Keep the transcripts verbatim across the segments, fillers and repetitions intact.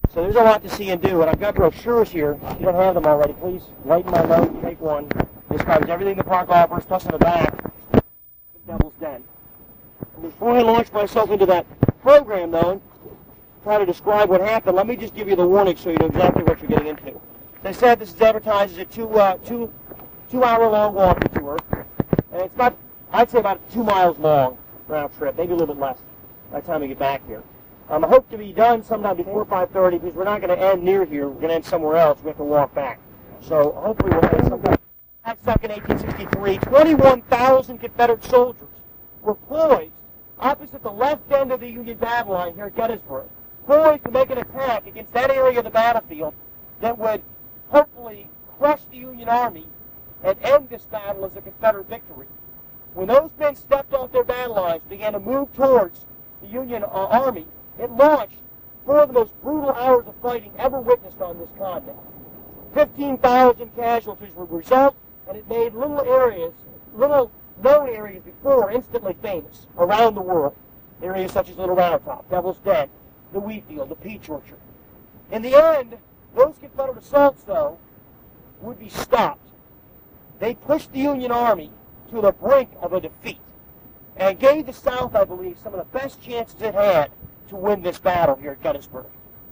So there's a lot to see and do, and I've got brochures here. If you don't have them already, please lighten my load, take one. This covers everything the park offers, plus in the back, the Devil's Den. And before I launch myself into that program, though, and try to describe what happened, let me just give you the warning so you know exactly what you're getting into. As I said, this is advertised as a two, uh, two, two-hour-long walking tour, and it's about, I'd say about two miles long round trip, maybe a little bit less by the time we get back here. Um, I hope to be done sometime before five thirty because we're not going to end near here. We're going to end somewhere else. We have to walk back. So hopefully we'll end sometime. That second, eighteen sixty-three, twenty-one thousand Confederate soldiers were poised opposite the left end of the Union battle line here at Gettysburg, poised to make an attack against that area of the battlefield that would hopefully crush the Union Army and end this battle as a Confederate victory. When those men stepped off their battle lines and began to move towards the Union uh, Army, it launched four of the most brutal hours of fighting ever witnessed on this continent. fifteen thousand casualties were the result, and it made little areas, little known areas before instantly famous around the world. Areas such as Little Round Top, Devil's Den, the wheat field, the peach orchard. In the end, those Confederate assaults, though, would be stopped. They pushed the Union Army to the brink of a defeat and gave the South, I believe, some of the best chances it had to win this battle here at Gettysburg.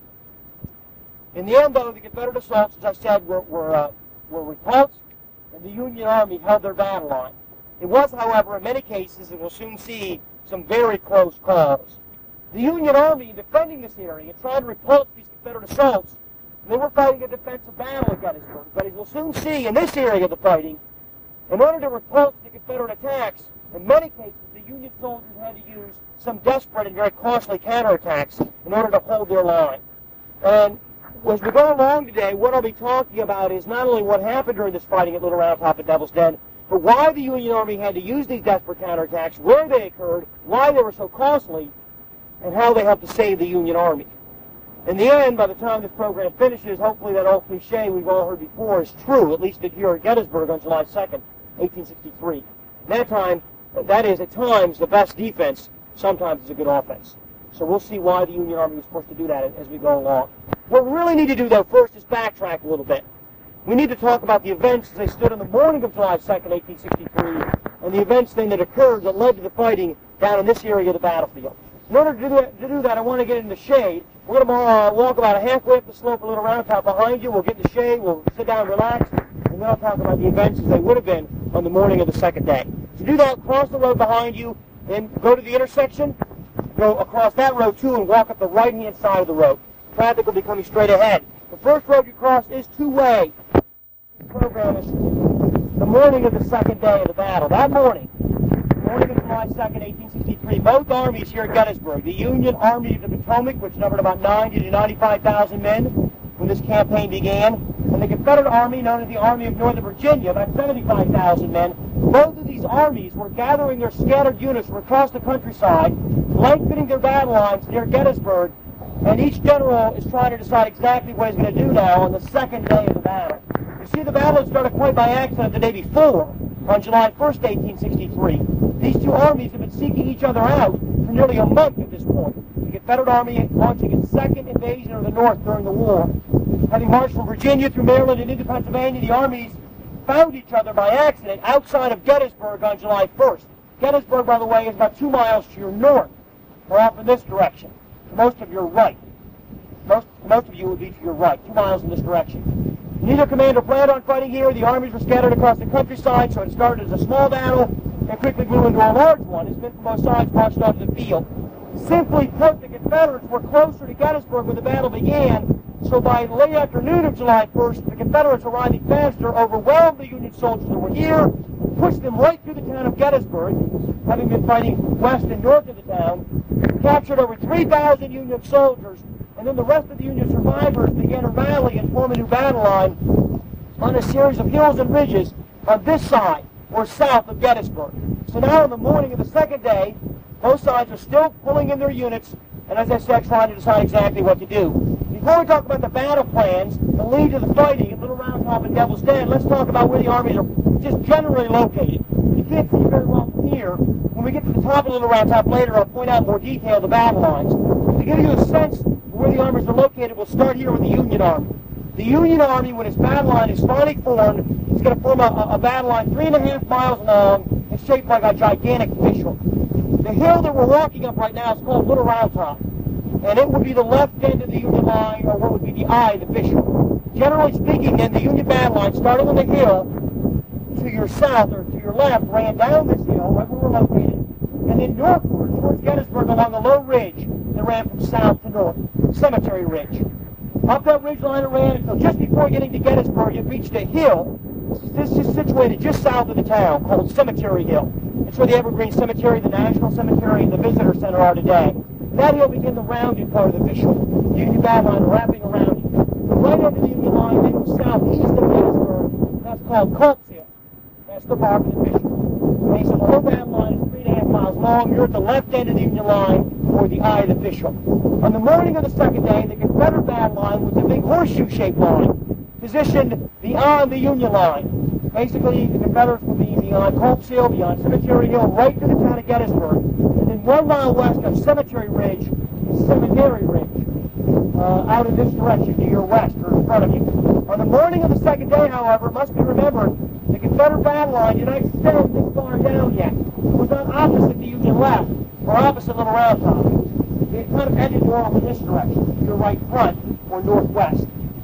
In the end, though, the Confederate assaults, as I said, were, were, uh, were repulsed, and the Union Army held their battle line. It was, however, in many cases, and we'll soon see, some very close calls. The Union Army, defending this area, tried to repulse these Confederate assaults, and they were fighting a defensive battle at Gettysburg. But as we'll soon see in this area of the fighting, in order to repulse the Confederate attacks, in many cases, the Union soldiers had to use some desperate and very costly counterattacks in order to hold their line. And as we go along today, what I'll be talking about is not only what happened during this fighting at Little Round Top and Devil's Den, but why the Union Army had to use these desperate counterattacks, where they occurred, why they were so costly, and how they helped to save the Union Army. In the end, by the time this program finishes, hopefully that old cliche we've all heard before is true, at least here at Gettysburg on July second, eighteen sixty-three. At that time, that is, at times, the best defense sometimes is a good offense. So we'll see why the Union Army was forced to do that as we go along. What we really need to do, though, first is backtrack a little bit. We need to talk about the events as they stood on the morning of July second, eighteen sixty-three, and the events then that occurred that led to the fighting down in this area of the battlefield. In order to do that, to do that I want to get in the shade. We're going to uh, walk about halfway up the slope of Little Round Top behind you. We'll get in the shade, we'll sit down and relax, and then I'll talk about the events as they would have been on the morning of the second day. To do that, cross the road behind you, and go to the intersection, go across that road too, and walk up the right-hand side of the road. Traffic will be coming straight ahead. The first road you cross is two-way. This program is the morning of the second day of the battle. That morning, morning of July second, eighteen sixty-three, both armies here at Gettysburg, the Union Army of the Potomac, which numbered about ninety to ninety-five thousand men when this campaign began, and the Confederate Army, known as the Army of Northern Virginia, about seventy-five thousand men. Both of these armies were gathering their scattered units from across the countryside, lengthening their battle lines near Gettysburg, and each general is trying to decide exactly what he's going to do now on the second day of the battle. You see, the battle had started quite by accident the day before, on July first, eighteen sixty-three. These two armies have been seeking each other out for nearly a month at this point. The Confederate Army launching its second invasion of the North during the war. Having marched from Virginia through Maryland and into Pennsylvania, the armies found each other by accident outside of Gettysburg on July first. Gettysburg, by the way, is about two miles to your north, or off in this direction. To most of your right. Most, most of you would be to your right, two miles in this direction. Neither commander planned on fighting here. The armies were scattered across the countryside, so it started as a small battle and quickly grew into a large one as men from both sides marched onto the field. Simply put, the Confederates were closer to Gettysburg when the battle began, so by the late afternoon of July first, the Confederates arriving faster overwhelmed the Union soldiers that were here, pushed them right through the town of Gettysburg, having been fighting west and north of the town, captured over three thousand Union soldiers, and then the rest of the Union survivors began to rally and form a new battle line on a series of hills and ridges on this side, or south of Gettysburg. So now on the morning of the second day, both sides are still pulling in their units, and as I said, trying to decide exactly what to do. Before we talk about the battle plans that lead to the fighting at Little Round Top and Devil's Den, let's talk about where the armies are just generally located. You can't see very well from here. When we get to the top of Little Round Top later, I'll point out in more detail the battle lines. To give you a sense of where where the armies are located, we'll start here with the Union Army. The Union Army, when its battle line is finally formed, is going to form a, a battle line three and a half miles long and shaped like a gigantic fish hook. The hill that we're walking up right now is called Little Round Top, and it would be the left end of the Union line, or what would be the eye of the fish hook. Generally speaking, then, the Union battle line, starting on the hill to your south or to your left, ran down this hill, right where we're located, and then northward towards Gettysburg along a low ridge that ran from south to north, Cemetery Ridge. Up that ridge line it ran until just before getting to Gettysburg, it reached a hill. This is situated just south of the town, called Cemetery Hill. It's where the Evergreen Cemetery, the National Cemetery, and the Visitor Center are today. That hill became the rounded part of the fish hook. The Union battle line wrapping around it. The right end of the Union line, then southeast of Gettysburg, that's called Culp's Hill. That's the bark of the fish hook. Okay, so the whole battle line is three and a half miles long. You're at the left end of the Union line, or the eye of the fish hook. On the morning of the second day, the Confederate battle line was a big horseshoe-shaped line, positioned beyond the Union line. Basically, the Confederates would be beyond Culp's Hill, beyond Cemetery Hill, right to the town of Gettysburg. And then one mile west of Cemetery Ridge is Seminary Ridge, uh, out in this direction, to your west, or in front of you. On the morning of the second day, however, it must be remembered, the Confederate battle line did not extend this far down yet. It was not opposite the Union left, or opposite Little Round Top. It kind of ended more over this direction, your right front, or northwest.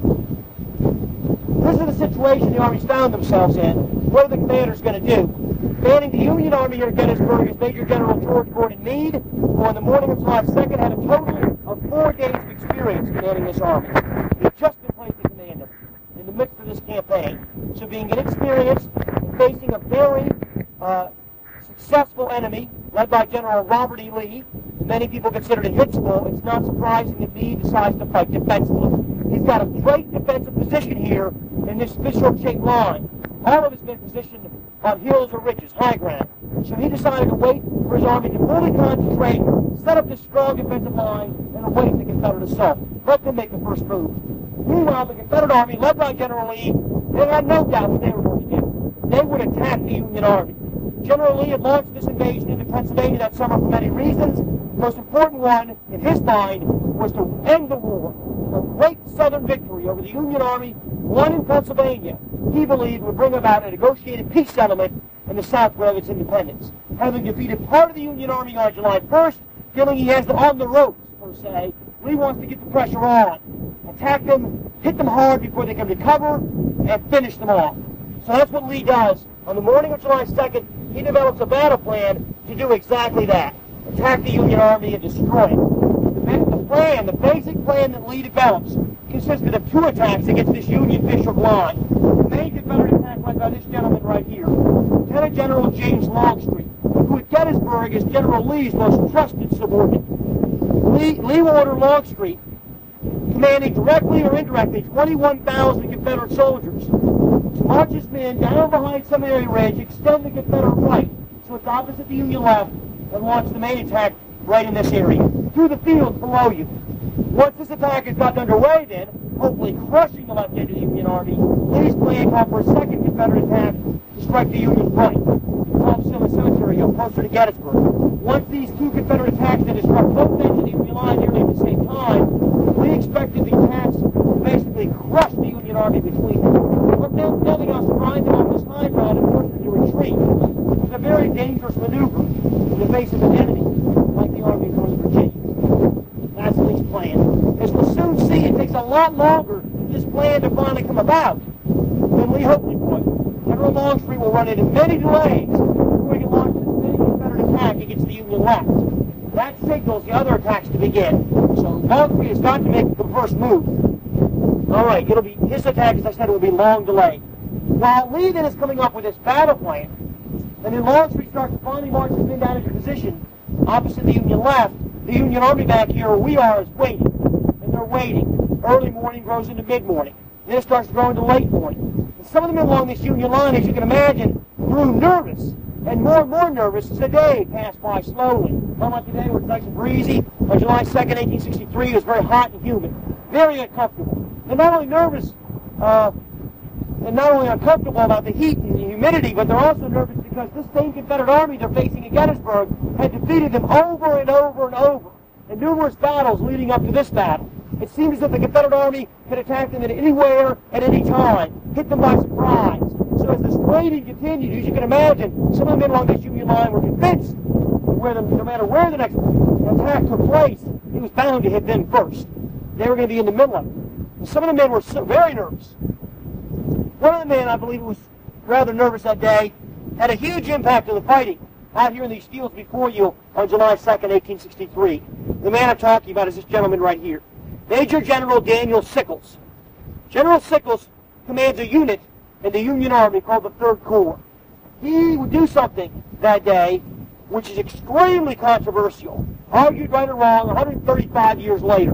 This is the situation the armies found themselves in. What are the commanders going to do? Commanding the Union Army here at Gettysburg is Major General George Gordon Meade, who on the morning of July second had a total of four days of experience commanding this army. He had just been placed in command of it in the midst of this campaign. So being inexperienced, facing a very uh, successful enemy, led by General Robert E. Lee, many people considered invincible, it's not surprising that Meade decides to fight defensively. He's got a great defensive position here in this fish hook-shaped line. All of it's been positioned on hills or ridges, high ground. So he decided to wait for his army to fully concentrate, set up this strong defensive line, and await the Confederate assault. Let them make the first move. Meanwhile, the Confederate army, led by General Lee, they had no doubt what they were going to do. They would attack the Union Army. General Lee had launched this invasion into Pennsylvania that summer for many reasons. The most important one, in his mind, was to end the war. A great Southern victory over the Union Army, won in Pennsylvania, he believed would bring about a negotiated peace settlement in the South of its independence. Having defeated part of the Union Army on July first, feeling he has them on the ropes, per se, Lee wants to get the pressure on, attack them, hit them hard before they can recover, and finish them off. So that's what Lee does. On the morning of July second, he develops a battle plan to do exactly that. Attack the Union Army and destroy it. The plan, the basic plan that Lee develops, consisted of two attacks against this Union fish hook line. The main Confederate attack led by this gentleman right here, Lieutenant General James Longstreet, who at Gettysburg is General Lee's most trusted subordinate. Lee, Lee will order Longstreet, commanding directly or indirectly twenty-one thousand Confederate soldiers, to march his men down behind Seminary Ridge, extend the Confederate right, so it's opposite the Union left, and launch the main attack right in this area, through the fields below you. Once this attack has gotten underway then, hopefully crushing the left end of the Union Army, Lee's plan called for a second Confederate attack to strike the Union right, Culp's Hill and Cemetery Hill, closer to Gettysburg. Once these two Confederate attacks had struck both ends of the Union line nearly at the same time, Lee expected the attacks to basically crush the Union Army between them. But nothing else to grind them off this high ground and force them to retreat. It was a very dangerous maneuver in the face of an enemy like the Army of Northern Virginia. That's Lee's plan. As we'll soon see, it takes a lot longer for this plan to finally come about than Lee hoped it would. General Longstreet will run into many delays before he can launch this big Confederate attack against the Union left. That signals the other attacks to begin. So Longstreet has got to make the first move. All right, it'll be his attack, as I said, will be long delayed. While Lee then is coming up with this battle plan, and then Longstreet starts to finally march his men down into position opposite the Union left, the Union Army back here where we are is waiting. And they're waiting. Early morning grows into mid-morning. Then it starts to grow into late morning. And some of the men along this Union line, as you can imagine, grew nervous. And more and more nervous as the day passed by slowly. Unlike today where it's nice and breezy, on July second, eighteen sixty-three, it was very hot and humid. Very uncomfortable. They're not only nervous, uh, and not only uncomfortable about the heat and the humidity, but they're also nervous because this same Confederate army they're facing at Gettysburg had defeated them over and over and over in numerous battles leading up to this battle. It seemed as if the Confederate Army could attack them at anywhere, at any time, hit them by surprise. So as this raiding continued, as you can imagine, some of the men along this Union line were convinced that where the, no matter where the next attack took place, it was bound to hit them first. They were going to be in the middle of it. And some of the men were so, very nervous. One of the men, I believe, was rather nervous that day, had a huge impact on the fighting out here in these fields before you on July second, eighteen sixty-three. The man I'm talking about is this gentleman right here, Major General Daniel Sickles. General Sickles commands a unit in the Union Army called the Third Corps. He would do something that day which is extremely controversial, argued right or wrong one hundred thirty-five years later.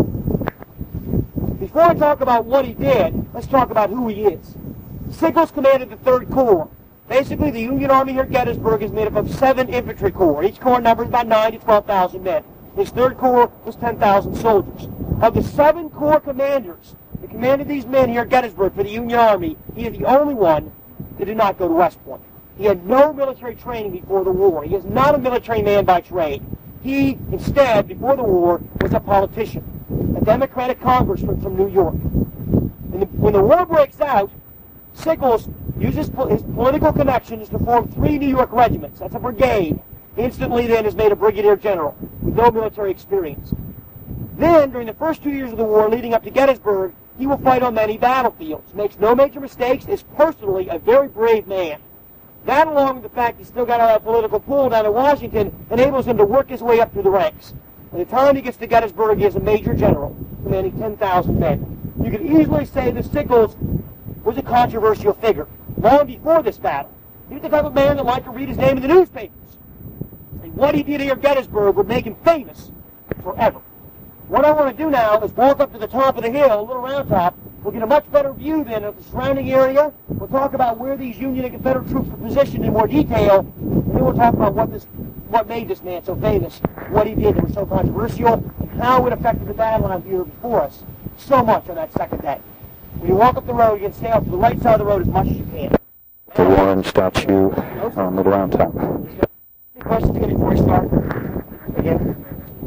Before I talk about what he did, let's talk about who he is. Sickles commanded the Third Corps. Basically, the Union Army here at Gettysburg is made up of seven infantry corps. Each corps numbers about nine to twelve thousand men. His Third Corps was ten thousand soldiers. Of the seven corps commanders that commanded these men here at Gettysburg for the Union Army, he is the only one that did not go to West Point. He had no military training before the war. He is not a military man by trade. He, instead, before the war, was a politician, a Democratic congressman from New York. And the, when the war breaks out, Sickles uses po his political connections to form three New York regiments. That's a brigade. Instantly then is made a brigadier general with no military experience. Then, during the first two years of the war leading up to Gettysburg, he will fight on many battlefields, makes no major mistakes, is personally a very brave man. That, along with the fact he's still got all that political pull down in Washington, enables him to work his way up through the ranks. By the time he gets to Gettysburg, he is a major general, commanding ten thousand men. You could easily say that Sickles was a controversial figure long before this battle. He was the type of man that liked to read his name in the newspapers. And what he did here at Gettysburg would make him famous forever. What I want to do now is walk up to the top of the hill, a little round top. We'll get a much better view then of the surrounding area. We'll talk about where these Union and Confederate troops were positioned in more detail. And then we'll talk about what this, what made this man so famous, what he did that was so controversial, and how it affected the battle line here before us so much on that second day. When you walk up the road, you can stay off to the right side of the road as much as you can. The Warren statue on the round top. Any questions again before we start? Again?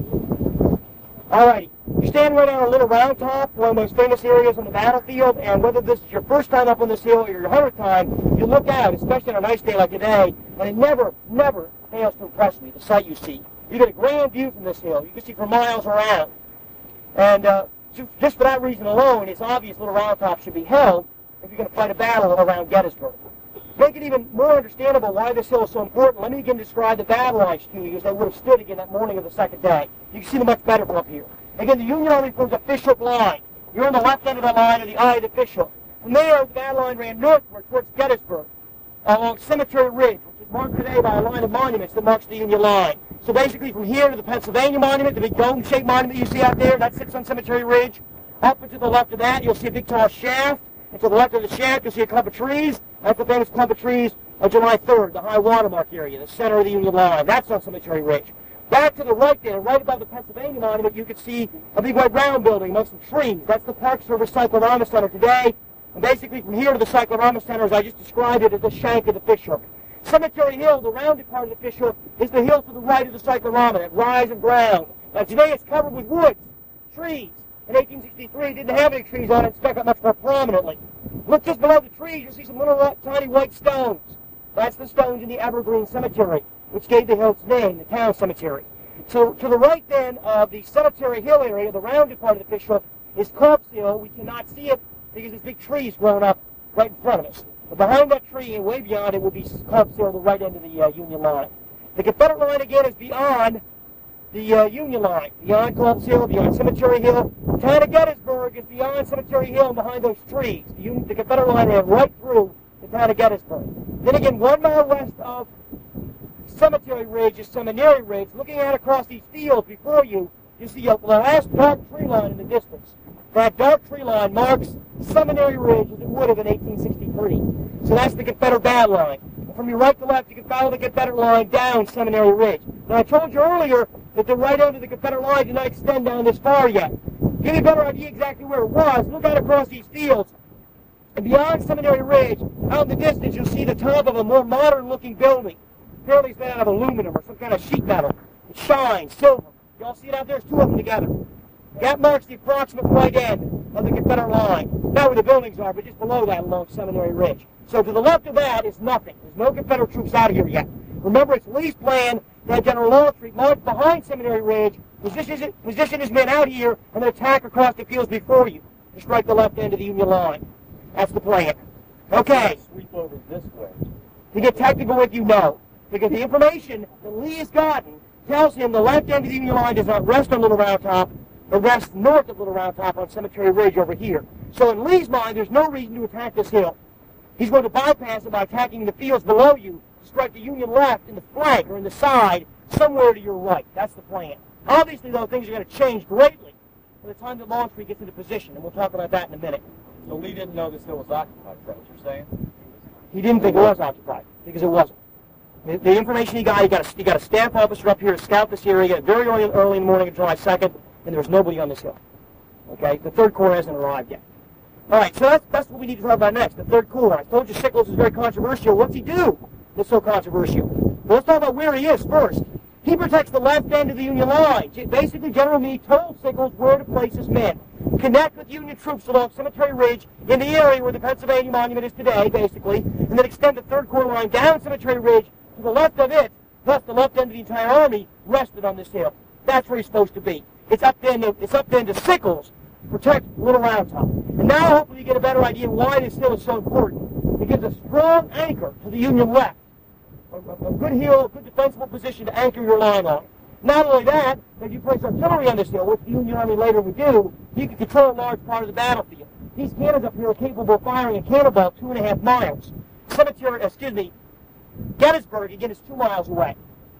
Alrighty. You're standing right on a little round top, one of those famous areas on the battlefield, and whether this is your first time up on this hill or your hundredth time, you look out, especially on a nice day like today, and it never, never fails to impress me, the sight you see. You get a grand view from this hill. You can see for miles around. And uh, just for that reason alone, it's obvious Little Round Top should be held if you're going to fight a battle around Gettysburg. To make it even more understandable why this hill is so important, let me again describe the battle lines to you as they would have stood again that morning of the second day. You can see them much better from up here. Again, the Union Army forms a fishhook line. You're on the left end of that line, or the eye of the fishhook. From there, the battle line ran northward towards Gettysburg, along Cemetery Ridge, which is marked today by a line of monuments that marks the Union line. So basically, from here to the Pennsylvania Monument, the big dome-shaped monument you see out there, that sits on Cemetery Ridge. Up and to the left of that, you'll see a big tall shaft. And to the left of the shaft, you'll see a clump of trees. That's the famous clump of trees on July third, the high watermark area, the center of the Union line. That's on Cemetery Ridge. Back to the right there, right above the Pennsylvania Monument, you can see a big white round building amongst some trees. That's the Park Service Cyclorama Center today. And basically from here to the Cyclorama Center, as I just described it, is the shank of the fishhook. Cemetery Hill, the rounded part of the fishhook, is the hill to the right of the Cyclorama, that rise and ground. Now today it's covered with woods, trees. In eighteen sixty-three, it didn't have any trees on it, it stuck up much more prominently. Look just below the trees, you'll see some little tiny white stones. That's the stones in the Evergreen Cemetery, which gave the hill its name, the town cemetery. So to the right then of the Cemetery Hill area, the rounded part of the fishhook, is Culp's Hill. We cannot see it because there's big trees growing up right in front of us. But behind that tree and way beyond it will be Culp's Hill, the right end of the uh, Union line. The Confederate line again is beyond the uh, Union line, beyond Culp's Hill, beyond Cemetery Hill. The town of Gettysburg is beyond Cemetery Hill and behind those trees. The, Union, the Confederate line ran right through the town of Gettysburg. Then again, one mile west of Cemetery Ridge is Seminary Ridge. Looking out across these fields before you, you see a, the last dark tree line in the distance. That dark tree line marks Seminary Ridge as it would have in eighteen sixty-three. So that's the Confederate battle line. And from your right to left, you can follow the Confederate line down Seminary Ridge. Now, I told you earlier that the right end of the Confederate line did not extend down this far yet. To give you a better idea exactly where it was, look out across these fields. And beyond Seminary Ridge, out in the distance, you'll see the top of a more modern-looking building. Apparently it's made out of aluminum or some kind of sheet metal. It shines, silver. You all see it out there? There's two of them together. That marks the approximate right end of the Confederate line. Not where the buildings are, but just below that along Seminary Ridge. So to the left of that is nothing. There's no Confederate troops out of here yet. Remember, it's Lee's plan that General Longstreet march behind Seminary Ridge, position, position his men out here, and then attack across the fields before you to strike the left end of the Union line. That's the plan. Okay. Sweep over this way. To get technical with you, no. Because the information that Lee has gotten tells him the left end of the Union line does not rest on Little Round Top, but rests north of Little Round Top on Cemetery Ridge over here. So in Lee's mind, there's no reason to attack this hill. He's going to bypass it by attacking the fields below you to strike the Union left in the flank or in the side, somewhere to your right. That's the plan. Obviously, though, things are going to change greatly by the time that Longstreet gets into position, and we'll talk about that in a minute. So Lee didn't know this hill was occupied, is that what you're saying? He didn't think it was occupied, because it wasn't. The, the information he got, he got, a, he got a staff officer up here to scout this area very early, early in the morning of July second, and there was nobody on this hill. Okay? The Third Corps hasn't arrived yet. All right, so that's, that's what we need to talk about next, the Third Corps. I told you Sickles is very controversial. What's he do that's so controversial? Well, let's talk about where he is first. He protects the left end of the Union line. Basically, General Meade told Sickles where to place his men. Connect with Union troops along Cemetery Ridge in the area where the Pennsylvania Monument is today, basically, and then extend the Third Corps line down Cemetery Ridge to the left of it, thus the left end of the entire army rested on this hill. That's where he's supposed to be. It's up then to, it's up then to Sickles to protect Little Round Top. And now hopefully you get a better idea why this hill is so important. It gives a strong anchor to the Union left. A, a, a good hill, a good defensible position to anchor your line on. Not only that, but if you place artillery on this hill, which the Union Army later would do, you can control a large part of the battlefield. These cannons up here are capable of firing a cannonball two and a half miles. Cemetery, excuse me, Gettysburg, again, is two miles away.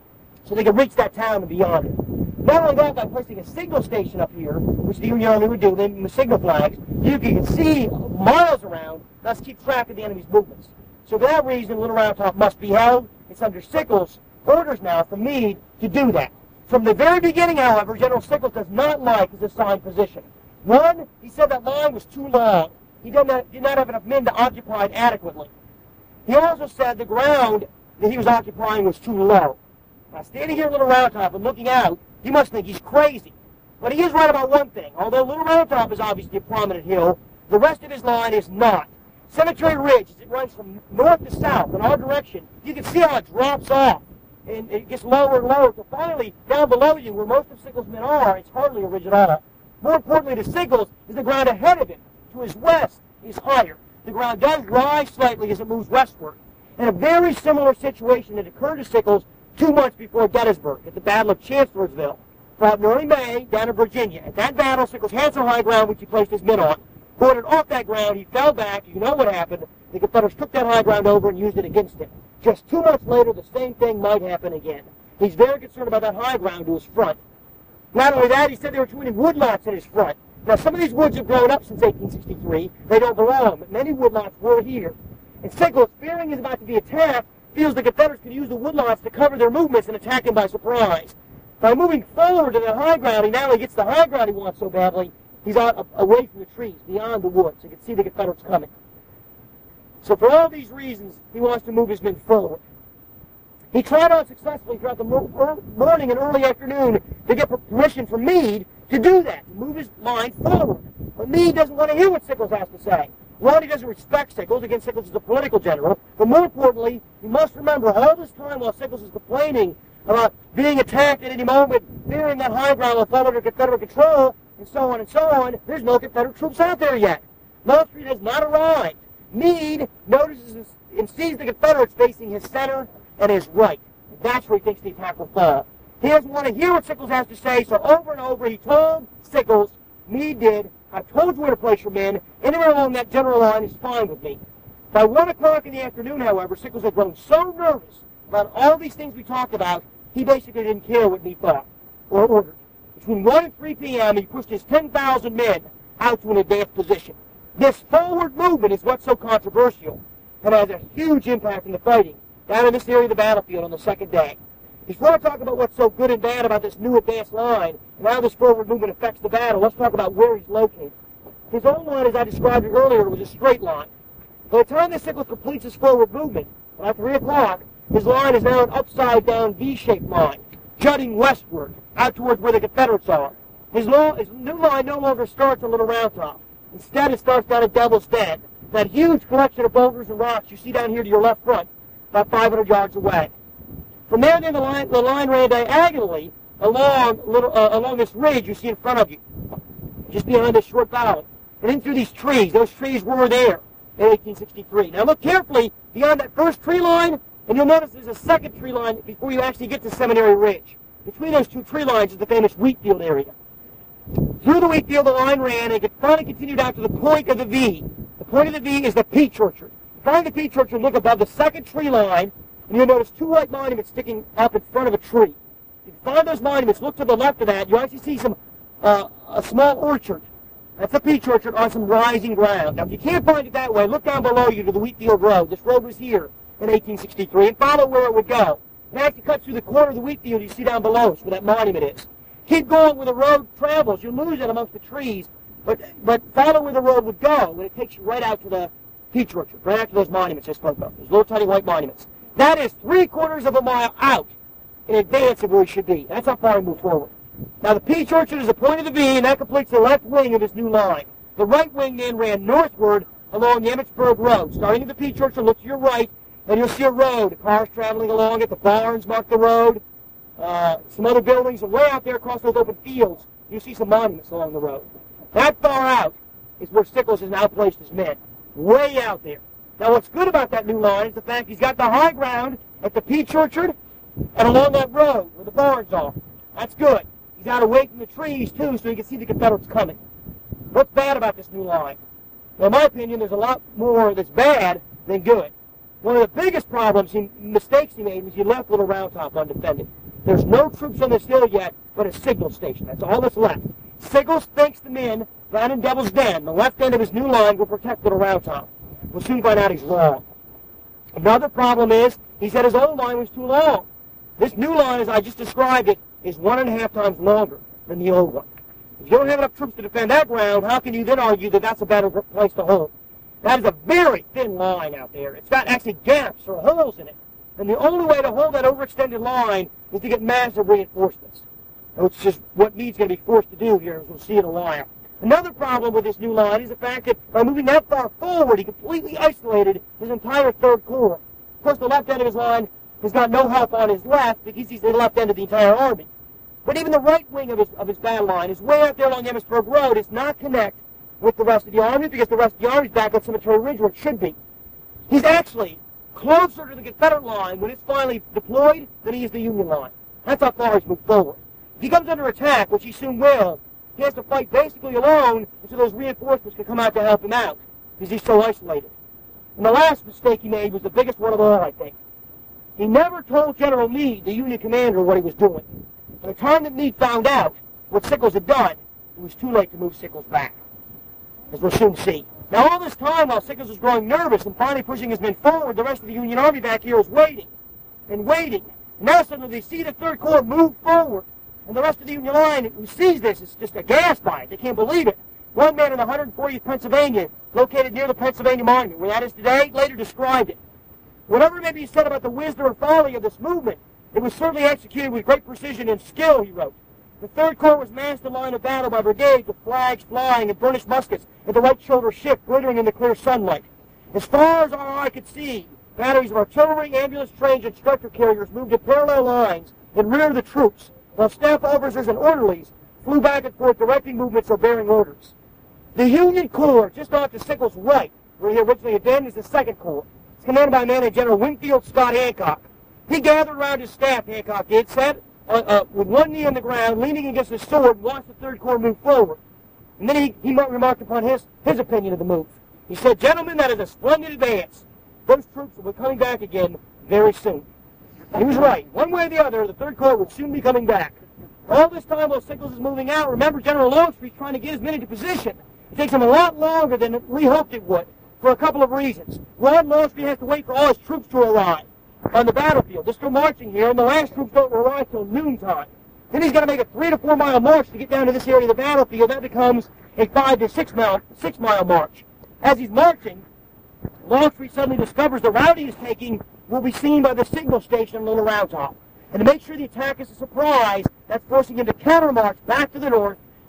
So they can reach that town and beyond it. Not only that, by placing a signal station up here, which the Union Army would do, then the signal flags, you can see miles around, thus keep track of the enemy's movements. So for that reason, Little Round Top must be held. It's under Sickles' orders now from Meade to do that. From the very beginning, however, General Sickles does not like his assigned position. One, he said that line was too long. He did not, did not have enough men to occupy it adequately. He also said the ground that he was occupying was too low. Now, standing here at Little Round Top and looking out, you must think he's crazy. But he is right about one thing. Although Little Round Top is obviously a prominent hill, the rest of his line is not. Cemetery Ridge, as it runs from north to south in our direction, you can see how it drops off. And it gets lower and lower. So finally, down below you, where most of Sickles' men are, it's hardly a ridge at all. More importantly to Sickles is the ground ahead of him. To his west is higher. The ground does rise slightly as it moves westward. And a very similar situation that occurred to Sickles two months before Gettysburg at the Battle of Chancellorsville, fought in early May down in Virginia. At that battle, Sickles had some high ground which he placed his men on. Boarded off that ground, he fell back. You know what happened. The Confederates took that high ground over and used it against him. Just two months later, the same thing might happen again. He's very concerned about that high ground to his front. Not only that, he said there were too many woodlots in his front. Now, some of these woods have grown up since eighteen sixty-three. They don't belong, but many woodlots were here. And Sickles, fearing he's about to be attacked, feels the Confederates could use the woodlots to cover their movements and attack him by surprise. By moving forward to the high ground, he not only gets the high ground he wants so badly, he's out uh, away from the trees, beyond the woods. You can see the Confederates coming. So for all these reasons, he wants to move his men forward. He tried unsuccessfully throughout the mo morning and early afternoon to get permission from Meade to do that, to move his line forward. But Meade doesn't want to hear what Sickles has to say. One, he doesn't respect Sickles. Again, Sickles is a political general. But more importantly, you must remember all this time while Sickles is complaining about being attacked at any moment, fearing that high ground will fall under Confederate control, and so on and so on, there's no Confederate troops out there yet. Longstreet has not arrived. Meade notices and sees the Confederates facing his center and his right. That's where he thinks the attack will fall. He doesn't want to hear what Sickles has to say, so over and over he told Sickles, Meade did, I've told you where to place your men. Anywhere along that general line is fine with me. By one o'clock in the afternoon, however, Sickles had grown so nervous about all these things we talked about, he basically didn't care what Meade thought or ordered. Between one and three p m, he pushed his ten thousand men out to an advanced position. This forward movement is what's so controversial and has a huge impact in the fighting down in this area of the battlefield on the second day. Before I talk about what's so good and bad about this new advanced line and how this forward movement affects the battle, let's talk about where he's located. His own line, as I described it earlier, was a straight line. By the time that Sickles completes his forward movement, at three o'clock, his line is now an upside-down V-shaped line, jutting westward, out towards where the Confederates are. His, long, his new line no longer starts at Little Round Top. Instead, it starts down at Devil's Den, that huge collection of boulders and rocks you see down here to your left front, about five hundred yards away. From there, then, the line, the line ran diagonally along, little, uh, along this ridge you see in front of you, just behind this short valley, and in through these trees. Those trees were there in eighteen sixty-three. Now, look carefully beyond that first tree line, and you'll notice there's a second tree line before you actually get to Seminary Ridge. Between those two tree lines is the famous wheat field area. Through the wheat field, the line ran, and it finally continued out to the point of the V. The point of the V is the peach orchard. Find the peach orchard, look above the second tree line, and you'll notice two white monuments sticking up in front of a tree. If you find those monuments, look to the left of that, you actually see some uh, a small orchard. That's a peach orchard on some rising ground. Now, if you can't find it that way, look down below you to the Wheatfield Road. This road was here in eighteen sixty-three, and follow where it would go. It actually cuts through the corner of the wheat field you see down below us, where that monument is. Keep going where the road travels. You'll lose it amongst the trees, but but follow where the road would go, and it takes you right out to the peach orchard, right after those monuments I spoke of, those little tiny white monuments. That is three quarters of a mile out in advance of where we should be. That's how far we move forward. Now, the peach orchard is the point of the V, and that completes the left wing of this new line. The right wing then ran northward along the Emmitsburg Road. Starting at the peach orchard, look to your right, and you'll see a road. The cars traveling along it. The barns mark the road. Uh, some other buildings, and way out there across those open fields, you see some monuments along the road. That far out is where Sickles has now placed his men. Way out there. Now, what's good about that new line is the fact he's got the high ground at the peach orchard and along that road where the barns are. That's good. He's out away from the trees, too, so he can see the Confederates coming. What's bad about this new line? Well, in my opinion, there's a lot more that's bad than good. One of the biggest problems, he, mistakes he made, was he left Little Round Top undefended. There's no troops on this hill yet, but a signal station. That's all that's left. Sickles thinks the men down in Devil's Den, the left end of his new line, will protect Little Round Top. We'll soon find out he's wrong. Another problem is he said his old line was too long. This new line, as I just described it, is one and a half times longer than the old one. If you don't have enough troops to defend that ground, how can you then argue that that's a better place to hold? That is a very thin line out there. It's got actually gaps or holes in it. And the only way to hold that overextended line is to get massive reinforcements, which is what Meade's going to be forced to do here, as we'll see in a while. Another problem with this new line is the fact that by moving that far forward, he completely isolated his entire third Corps. Of course, the left end of his line has got no help on his left because he's the left end of the entire army. But even the right wing of his, of his battle line is way out there along Emmitsburg Road. It's not connect with the rest of the army because the rest of the army's back on Cemetery Ridge where it should be. He's actually closer to the Confederate line when it's finally deployed than he is the Union line. That's how far he's moved forward. If he comes under attack, which he soon will, he has to fight basically alone until those reinforcements can come out to help him out because he's so isolated. And the last mistake he made was the biggest one of all, I think. He never told General Meade, the Union commander, what he was doing. By the time that Meade found out what Sickles had done, it was too late to move Sickles back, as we'll soon see. Now, all this time, while Sickles was growing nervous and finally pushing his men forward, the rest of the Union Army back here is waiting and waiting. And now suddenly they see the third Corps move forward, and the rest of the Union line who sees this is just aghast by it. They can't believe it. One man in the one hundred fortieth Pennsylvania, located near the Pennsylvania Monument, where that is today, later described it. Whatever may be said about the wisdom or folly of this movement, it was certainly executed with great precision and skill, he wrote. The third Corps was massed in line of battle by brigades with flags flying and burnished muskets at the right shoulder shift, glittering in the clear sunlight. As far as our eye could see, batteries of artillery, ambulance trains, and stretcher carriers moved in parallel lines in rear of the troops, while staff officers and orderlies flew back and forth directing movements or bearing orders. The Union Corps, just off to Sickles' right, where he originally had been, is the second Corps. It's commanded by a man named General Winfield Scott Hancock. He gathered around his staff, Hancock did, sat uh, uh, with one knee on the ground, leaning against his sword, and watched the third Corps move forward. And then he, he remarked upon his, his opinion of the move. He said, "Gentlemen, that is a splendid advance. Those troops will be coming back again very soon." And he was right. One way or the other, the third Corps would soon be coming back. All this time while Sickles is moving out, remember General Longstreet's trying to get his men into position. It takes him a lot longer than we hoped it would, for a couple of reasons. One, Longstreet has to wait for all his troops to arrive on the battlefield. They're still marching here, and the last troops don't arrive till noontime. Then he's got to make a three to four mile march to get down to this area of the battlefield. That becomes a five to six mile, six mile march. As he's marching, Longstreet suddenly discovers the route he is taking will be seen by the signal station in Little Round Top. And to make sure the attack is a surprise, that's forcing him to countermarch back to the north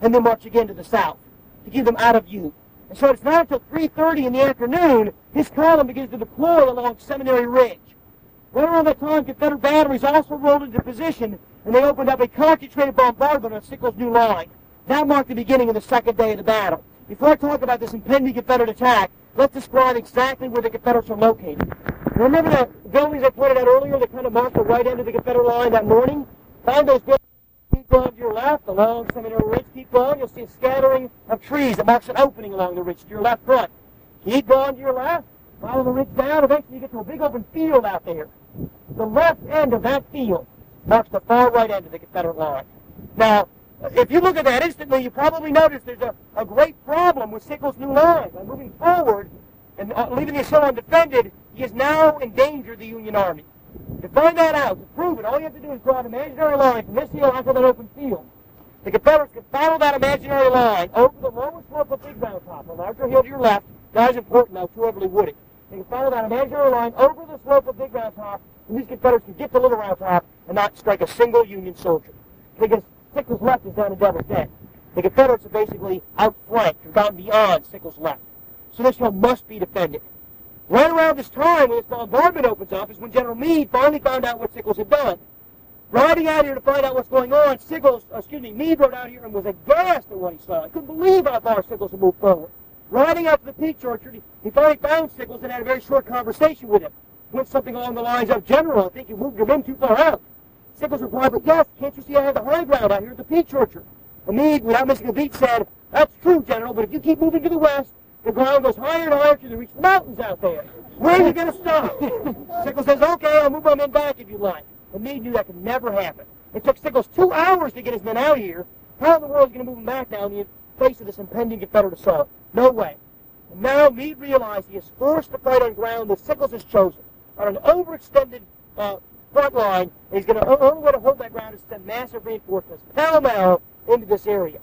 and then march again to the south to keep them out of view. And so it's not until three thirty in the afternoon his column begins to deploy along Seminary Ridge. Right around that time, Confederate batteries also rolled into position, and they opened up a concentrated bombardment on Sickles' new line. That marked the beginning of the second day of the battle. Before I talk about this impending Confederate attack, let's describe exactly where the Confederates are located. Remember the buildings I pointed out earlier that kind of marked the right end of the Confederate line that morning? Find those buildings. Keep going to your left, along Seminary Ridge. Keep going. You'll see a scattering of trees that marks an opening along the ridge to your left front. Keep going to your left. Follow the ridge down. Eventually you get to a big open field out there. The left end of that field marks the far right end of the Confederate line. Now, if you look at that instantly, you probably notice there's a, a great problem with Sickles' new line. By moving forward and uh, leaving this hill undefended, he has now endangered the Union Army. To find that out, to prove it, all you have to do is draw an imaginary line from this hill onto that open field. The Confederates can follow that imaginary line over the lower slope of Big Round Top, a larger hill to your left, not as important though, too heavily wooded. They can follow that imaginary line over the slope of Big Round Top, and these Confederates can get to Little Round Top and not strike a single Union soldier. Because Sickles' left is down in Devil's Den. The Confederates are basically outflanked and gone beyond Sickles' left. So this hill must be defended. Right around this time, when this bombardment opens up, is when General Meade finally found out what Sickles had done. Riding out here to find out what's going on, Sickles, uh, excuse me, Meade rode out here and was aghast at what he saw. He couldn't believe how far Sickles had moved forward. Riding out to the Peach Orchard, he finally found Sickles and had a very short conversation with him. Went something along the lines of, "General, I think you moved your men too far out." Sickles replied, "But yes, can't you see I have the high ground out here at the Peach Orchard?" And Meade, without missing a beat, said, "That's true, General, but if you keep moving to the west, the ground goes higher and higher till you reach the mountains out there. Where are you going to stop?" Sickles says, "Okay, I'll move my men back if you like." And Meade knew that could never happen. It took Sickles two hours to get his men out here. How in the world is he going to move them back now in the face of this impending Confederate assault? No way. And now Meade realized he is forced to fight on ground that Sickles has chosen, on an overextended uh, front line, and he's going to, the only way to hold that ground is to send massive reinforcements pell-mell into this area.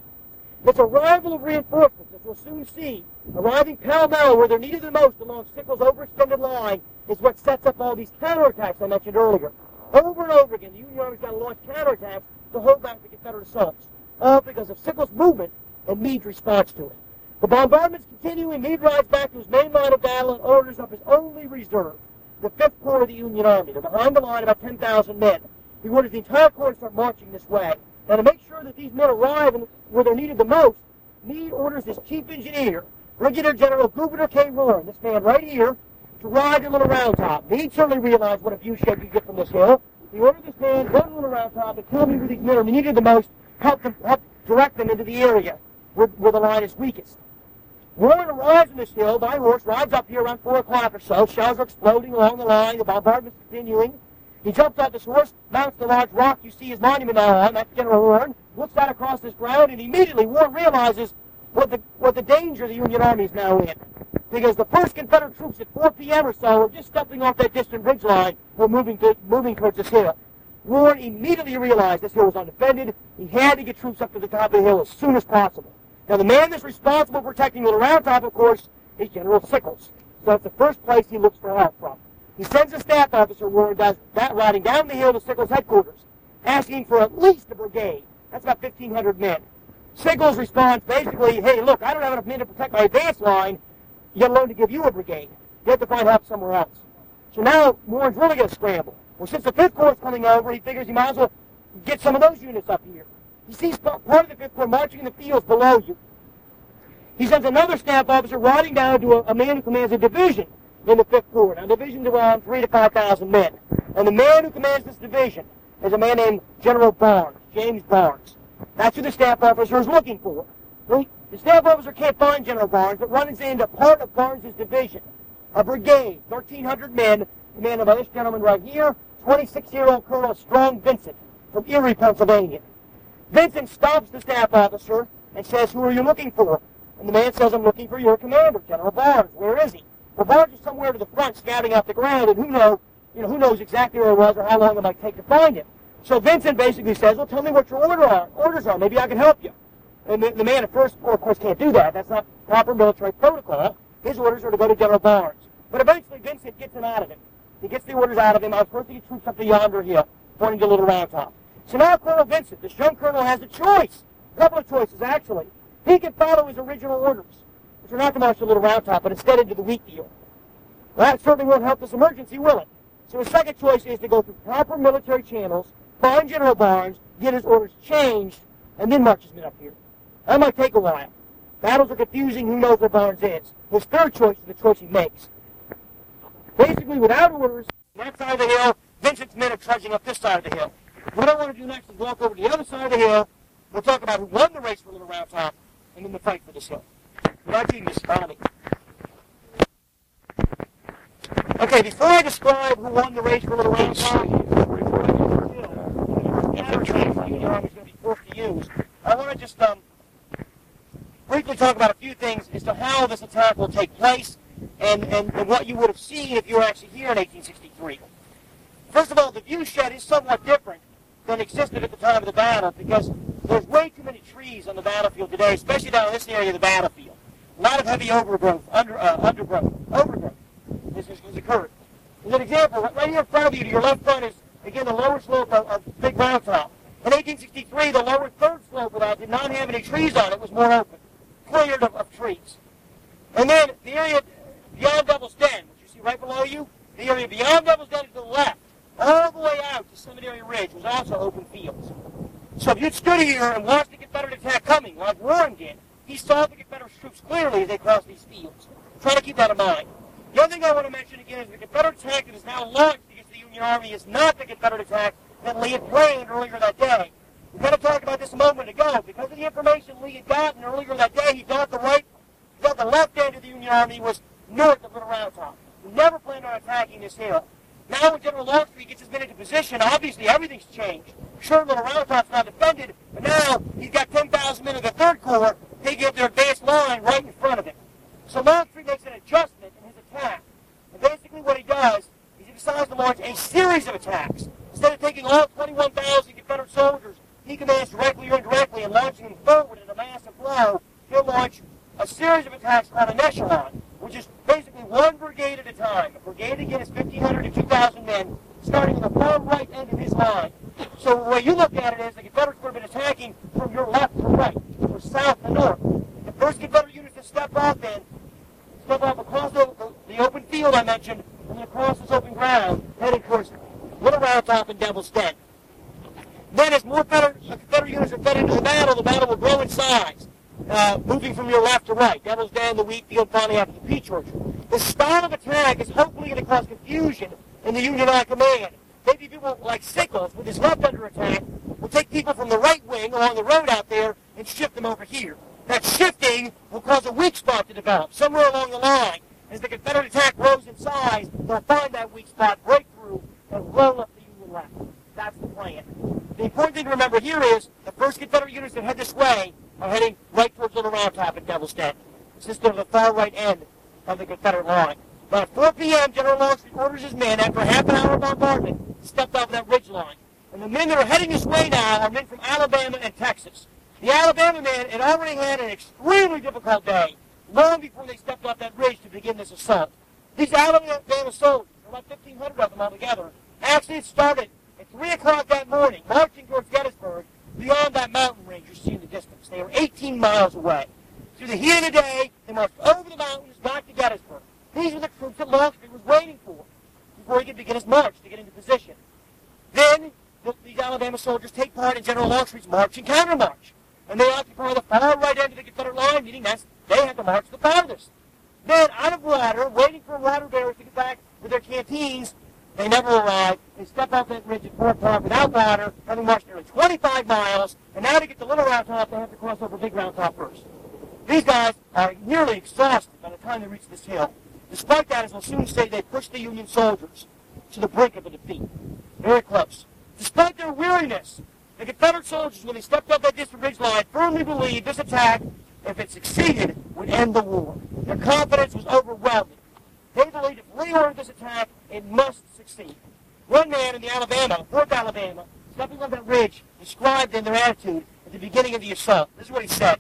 This arrival of reinforcements, as we'll soon see, arriving pell-mell where they're needed the most along Sickles' overextended line, is what sets up all these counterattacks I mentioned earlier. Over and over again, the Union Army's got to launch counterattacks to hold back the Confederate assaults, all because of Sickles' movement and Meade's response to it. The bombardments continue, and Meade rides back to his main line of battle and orders up his only reserve, the Fifth Corps of the Union Army. They're behind the line, about ten thousand men. He orders the entire corps to start marching this way. Now, to make sure that these men arrive where they're needed the most, Meade orders his chief engineer, Brigadier General Gouverneur K. Warren, this man right here, to ride to Little Round Top. Meade certainly realized what a view shed you get from this hill. He ordered this man, go to Little Round Top and tell me where these men are needed the most, help them, help direct them into the area where, where the line is weakest. Warren arrives on this hill by horse, rides up here around four o'clock or so. Shells are exploding along the line. The bombardment's continuing. He jumps off his horse, mounts the large rock you see his monument now on. That's General Warren. Looks out across this ground, and immediately Warren realizes what the what the danger the Union Army is now in. Because the first Confederate troops at four p m or so were just stepping off that distant ridge line, were moving to, moving towards this hill. Warren immediately realized this hill was undefended. He had to get troops up to the top of the hill as soon as possible. Now, the man that's responsible for protecting Little Round Top, of course, is General Sickles. So that's the first place he looks for help from. He sends a staff officer, Warren does, that riding down the hill to Sickles' headquarters, asking for at least a brigade. That's about fifteen hundred men. Sickles responds basically, "Hey, look, I don't have enough men to protect my advance line, let alone to give you a brigade. You have to find help somewhere else." So now Warren's really going to scramble. Well, since the Fifth Corps is coming over, he figures he might as well get some of those units up here. He sees part of the Fifth Corps marching in the fields below you. He sends another staff officer riding down to a, a man who commands a division in the Fifth Corps. Now, division's around three to five thousand men. And the man who commands this division is a man named General Barnes, James Barnes. That's who the staff officer is looking for. Well, the staff officer can't find General Barnes, but runs into part of Barnes' division, a brigade, thirteen hundred men, commanded by this gentleman right here, twenty-six-year-old Colonel Strong Vincent from Erie, Pennsylvania. Vincent stops the staff officer and says, "Who are you looking for?" And the man says, "I'm looking for your commander, General Barnes. Where is he?" Well, Barnes is somewhere to the front scouting out the ground, and who knows, you know, who knows exactly where he was or how long it might take to find him. So Vincent basically says, "Well, tell me what your order are, orders are. Maybe I can help you." And the, the man at first, well, of course, can't do that. That's not proper military protocol. His orders are to go to General Barnes. But eventually Vincent gets him out of him. He gets the orders out of him. I was supposed to get troops up to yonder hill, pointing to Little Round Top. So now Colonel Vincent, this young colonel, has a choice. A couple of choices, actually. He can follow his original orders, which are not to march the Little Round Top, but instead into the wheat field. Well, that certainly won't help this emergency, will it? So his second choice is to go through proper military channels, find General Barnes, get his orders changed, and then march his men up here. That might take a while. Battles are confusing. Who knows where Barnes is? His third choice is the choice he makes. Basically, without orders, on that side of the hill, Vincent's men are trudging up this side of the hill. What I want to do next is walk over to the other side of the hill. We'll talk about who won the race for Little Round Top, and then the fight for this hill. Without you, just follow me. Okay, before I describe who won the race for Little Round Top, I want to just um, briefly talk about a few things as to how this attack will take place and, and, and what you would have seen if you were actually here in eighteen sixty-three. First of all, the view shed is somewhat different than existed at the time of the battle because there's way too many trees on the battlefield today, especially down in this area of the battlefield. A lot of heavy overgrowth, under, uh, undergrowth, overgrowth has, has occurred. As an example, right here in front of you, to your left front is, again, the lower slope of, of Big Round Top. In eighteen sixty-three, the lower third slope of that did not have any trees on it. It was more open, cleared of, of trees. And then the area beyond Devil's Den, which you see right below you, the area beyond Devil's Den to the left, all the way out to Seminary Ridge was also open fields. So if you'd stood here and watched the Confederate attack coming, like Warren did, he saw the Confederate troops clearly as they crossed these fields. Try to keep that in mind. The other thing I want to mention again is the Confederate attack that is now launched against the Union Army is not the Confederate attack that Lee had planned earlier that day. We kind of talked about this a moment ago. Because of the information Lee had gotten earlier that day, he thought the right, he thought the left end of the Union Army was north of Little Round Top. He never planned on attacking this hill. Now when General Longstreet gets his men into position, obviously everything's changed. Sure, Little Round Top's not defended, but now he's got ten thousand men of the Third Corps taking up their advanced line right in front of him. So Longstreet makes an adjustment in his attack. And basically what he does is he decides to launch a series of attacks. Instead of taking all twenty-one thousand Confederate soldiers he commands directly or indirectly and launching them forward in a massive blow, he'll launch a series of attacks called an echelon, which is basically one brigade at a time. A brigade again is fifteen hundred to two thousand men, starting on the far right end of his line. So the way you look at it is the Confederates would have been attacking from your left to right, or south to north. The first Confederate units to step off then, step off across the, the, the open field I mentioned, and then across this open ground, heading towards Little Round Top and Devil's Den. Then as more Confederate, uh, Confederate units are fed into the battle, the battle will grow in size, uh, moving from your left to right. Devil's Den, the wheat field, finally after the peach orchard. The style of attack is hopefully going to cause confusion in the Union High Command. Maybe people like Sickles, with his left under attack, will take people from the right wing along the road out there and shift them over here. That shifting will cause a weak spot to develop somewhere along the line. As the Confederate attack grows in size, they'll find that weak spot, break through, and roll up the Union left. That's the plan. The important thing to remember here is the first Confederate units that head this way are heading right towards Little Round Top and Devil's Den, consistent of the far right end of the Confederate line. But at four p m, General Longstreet orders his men, after a half an hour of bombardment, to step off that ridge line. And the men that are heading this way now are men from Alabama and Texas. The Alabama men had already had an extremely difficult day, long before they stepped off that ridge to begin this assault. These Alabama soldiers, about fifteen hundred of them altogether, actually had started at three o'clock that morning, marching towards Gettysburg, beyond that mountain range you see in the distance. They were eighteen miles away. Through the heat of the day, they marched over the mountains back to Gettysburg. These were the troops that Longstreet was waiting for before he could begin his march to get into position. Then, the, these Alabama soldiers take part in General Longstreet's march and countermarch. And they occupy the far right end of the Confederate line, meaning that they have to march the farthest. Then, out of water, waiting for water bearers to get back with their canteens, they never arrive. They step off that ridge at Fort Park without water, having marched nearly twenty-five miles, and now to get to Little Round Top, they have to cross over Big Round Top first. These guys are nearly exhausted by the time they reach this hill. Despite that, as we'll soon say, they pushed the Union soldiers to the brink of a defeat. Very close. Despite their weariness, the Confederate soldiers, when they stepped up that distant ridge line, firmly believed this attack, if it succeeded, would end the war. Their confidence was overwhelming. They believed if Lee ordered this attack, it must succeed. One man in the Alabama, fourth Alabama, stepping on that ridge, described in their attitude at the beginning of the assault. This is what he said.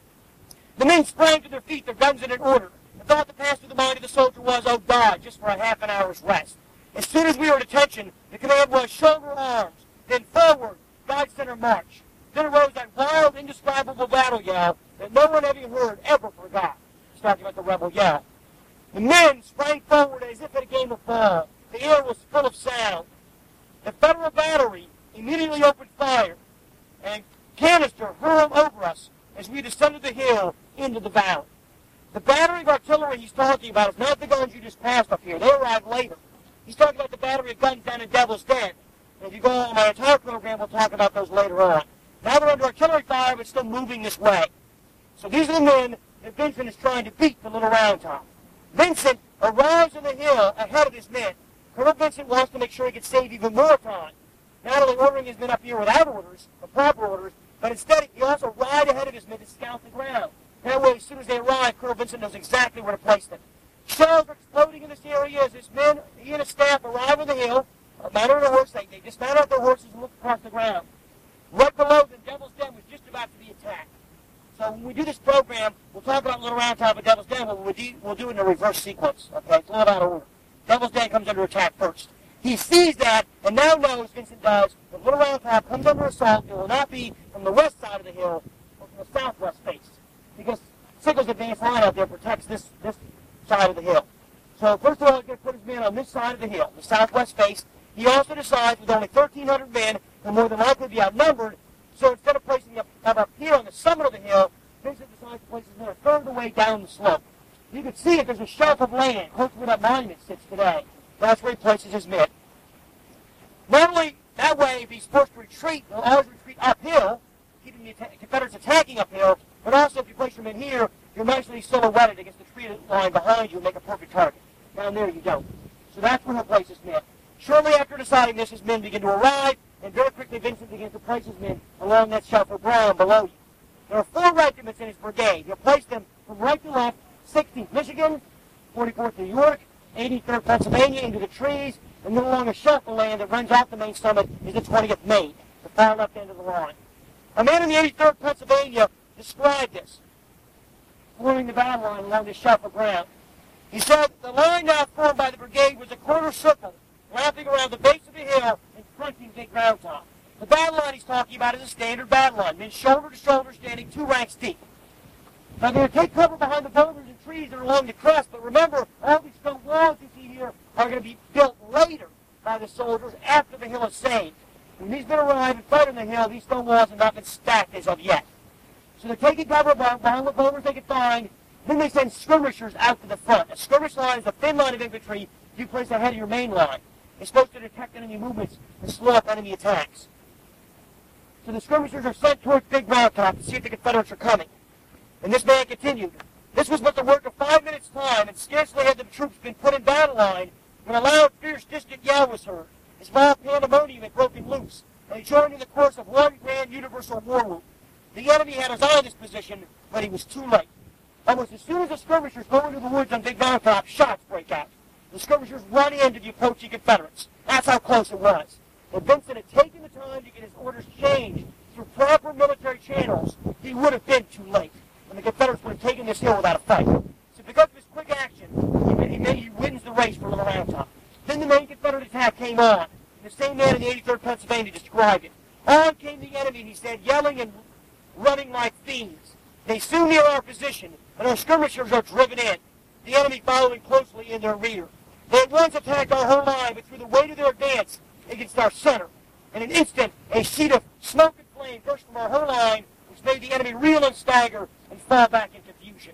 The men sprang to their feet, their guns in an order. The thought that passed through the mind of the soldier was, oh God, just for a half an hour's rest. As soon as we were at attention, the command was shoulder arms, then forward, guide center march. then arose that wild, indescribable battle yell that no one ever heard, ever forgot. He's talking about the rebel yell. The men sprang forward as if at a game of ball. The air was full of sound. The Federal battery immediately opened fire, and canister hurled over us as we descended the hill into the valley. The battery of artillery he's talking about is not the guns you just passed up here. They arrived later. He's talking about the battery of guns down in Devil's Den. And if you go on my entire program, we'll talk about those later on. Now they're under artillery fire, but still moving this way. So these are the men that Vincent is trying to beat for Little Round Top. Vincent arrives on the hill ahead of his men. Colonel Vincent wants to make sure he can save even more time. Not only ordering his men up here without orders, or proper orders, but instead he also ride ahead of his men to scout the ground. That way, as soon as they arrive, Colonel Vincent knows exactly where to place them. Shells are exploding in this area as his men, he and his staff arrive on the hill, mounted on a horse. They, they dismount off their horses and look across the ground. Right below them, Devil's Den was just about to be attacked. So when we do this program, we'll talk about Little Round Top and Devil's Den, but we'll do, we'll do it in a reverse sequence. Okay, it's a little out of order. Devil's Den comes under attack first. He sees that and now knows, Vincent does, that Little Round Top comes under assault. It will not be from the west side of the hill, but from the southwest face. Because Sickles' advanced line out there protects this, this side of the hill. So first of all, he's going to put his men on this side of the hill, the southwest face. He also decides with only thirteen hundred men, and more than likely be outnumbered, so instead of placing them up here on the summit of the hill, Vincent decides to place his men a third of the way down the slope. You can see it, there's a shelf of land close to where that monument sits today. That's where he places his men. Not only that way, if he's forced to retreat, he'll always retreat uphill, keeping the Confederates attacking uphill, but also if you place your men here, you're nicely silhouetted against the tree line behind you and make a perfect target. Down there you don't. So that's where he'll place his men. Shortly after deciding this, his men begin to arrive, and very quickly Vincent begins to place his men along that shelf of ground below you. There are four regiments in his brigade. He'll place them from right to left: sixteenth Michigan, forty-fourth New York, eighty-third Pennsylvania into the trees, and then along a shelf of land that runs off the main summit is the twentieth Maine, the far left end of the line. A man in the eighty-third Pennsylvania described this, forming the battle line along this shelf of ground. He said, the line now formed by the brigade was a quarter circle, wrapping around the base of the hill and fronting Big Round Top. The battle line he's talking about is a standard battle line, men shoulder to shoulder standing two ranks deep. Now they're going to take cover behind the boulders and trees that are along the crest, but remember, all these stone walls you see here are going to be built later by the soldiers after the hill is saved. When these men arrive and fight on the hill, these stone walls have not been stacked as of yet. So they're taking cover behind the boulders they can find. Then they send skirmishers out to the front. A skirmish line is a thin line of infantry you place ahead of your main line. It's supposed to detect enemy movements and slow up enemy attacks. So the skirmishers are sent towards Big Round Top to see if the Confederates are coming. And this man continued. This was but the work of five minutes' time, and scarcely had the troops been put in battle line when a loud, fierce, distant yell was heard. A small pandemonium had broken loose, and he joined in the course of one grand universal war whoop. The enemy had his eye on this position, but he was too late. Almost as soon as the skirmishers go into the woods on Big Round Top, shots break out. The skirmishers run into the approaching Confederates. That's how close it was. If Vincent had taken the time to get his orders changed through proper military channels, he would have been too late, and the Confederates would have taken this hill without a fight. So because of his quick action, he, he, he wins the race for Little Round Top. Then the main Confederate attack came on. The same man in the eighty-third Pennsylvania described it. On came the enemy, he said, yelling and running like fiends. They soon near our position, and our skirmishers are driven in, the enemy following closely in their rear. They at once attacked our whole line, but through the weight of their advance against our center, in an instant, a sheet of smoke and flame burst from our whole line, which made the enemy reel and stagger and fall back in confusion.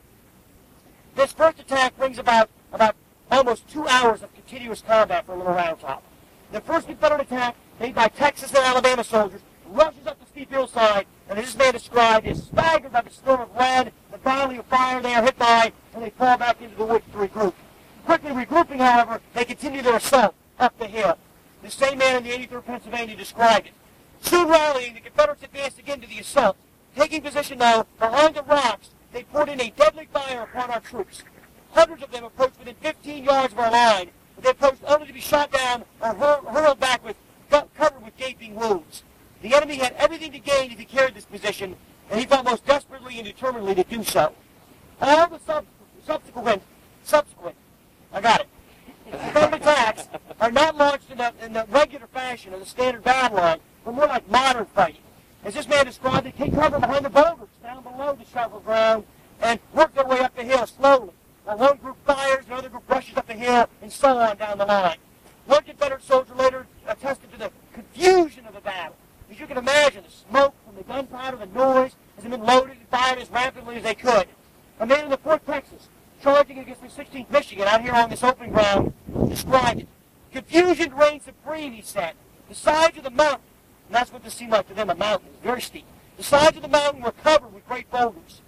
This first attack brings about about almost two hours of continuous combat for Little Round Top. The first Confederate attack, made by Texas and Alabama soldiers, rushes up the steep hillside, and as this man described, is staggered by the storm of lead, the volley of fire they are hit by, and they fall back into the woods to regroup. Quickly regrouping, however, they continue their assault up the hill. The same man in the eighty-third Pennsylvania described it. Soon rallying, the Confederates advanced again to the assault. Taking position now behind the rocks, they poured in a deadly fire upon our troops. Hundreds of them approached within fifteen yards of our line, but they approached only to be shot down or hur hurled back with covered with gaping wounds. The enemy had everything to gain if he carried this position, and he fought most desperately and determinedly to do so. All the sub subsequent, subsequent, I got it, Confederate attacks are not launched in the, in the regular fashion of the standard battle line, but more like modern fighting. As this man man described it, take cover behind the boulders down below the shovel ground and work their way up the hill slowly. While one group fires, another group rushes up the hill, and so on down the line. One Confederate soldier later attested to the confusion of the battle. As you can imagine, the smoke from the gunpowder, the noise, as they been loaded and fired as rapidly as they could. A man in the fourth Texas, charging against the sixteenth Michigan out here on this open ground, described it. Confusion reigned supreme, he said. The sides of the mountain, and that's what this seemed like to them, a mountain, it was very steep. The sides of the mountain were covered with great boulders.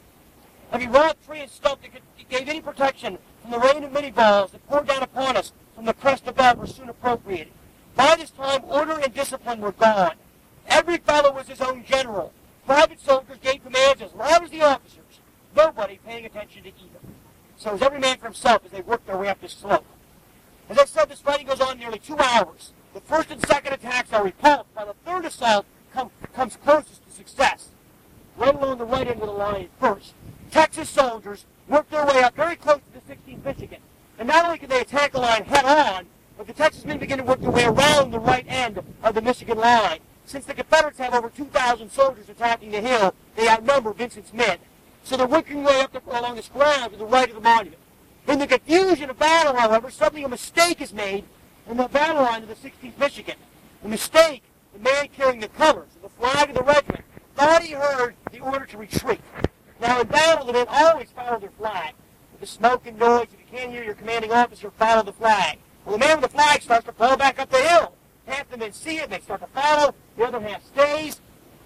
Every rock, tree, and stump that could, gave any protection from the rain of many balls that poured down upon us from the crest above were soon appropriated. By this time, order and discipline were gone. Every fellow was his own general. Private soldiers gave commands as loud as the officers, nobody paying attention to either. So it was every man for himself as they worked their way up this slope. As I said, this fighting goes on nearly two hours. The first and second attacks are repulsed, while the third assault come, comes closest to success. Right along the right end of the line first. Texas soldiers worked their way up very close to the sixteenth Michigan. And not only could they attack the line head on, but the Texas men began to work their way around the right end of the Michigan line. Since the Confederates have over two thousand soldiers attacking the hill, they outnumber Vincent's men. So they're working their way up the, along this ground to the right of the monument. In the confusion of battle, however, suddenly a mistake is made in the battle line of the sixteenth Michigan. The mistake, the man carrying the colors, the flag of the regiment, thought he heard the order to retreat. Now in battle, the men always follow their flag. With the smoke and noise, if you can't hear your commanding officer, follow the flag. Well, the man with the flag starts to fall back up the hill. Half the men see it, they start to follow, the other half stays.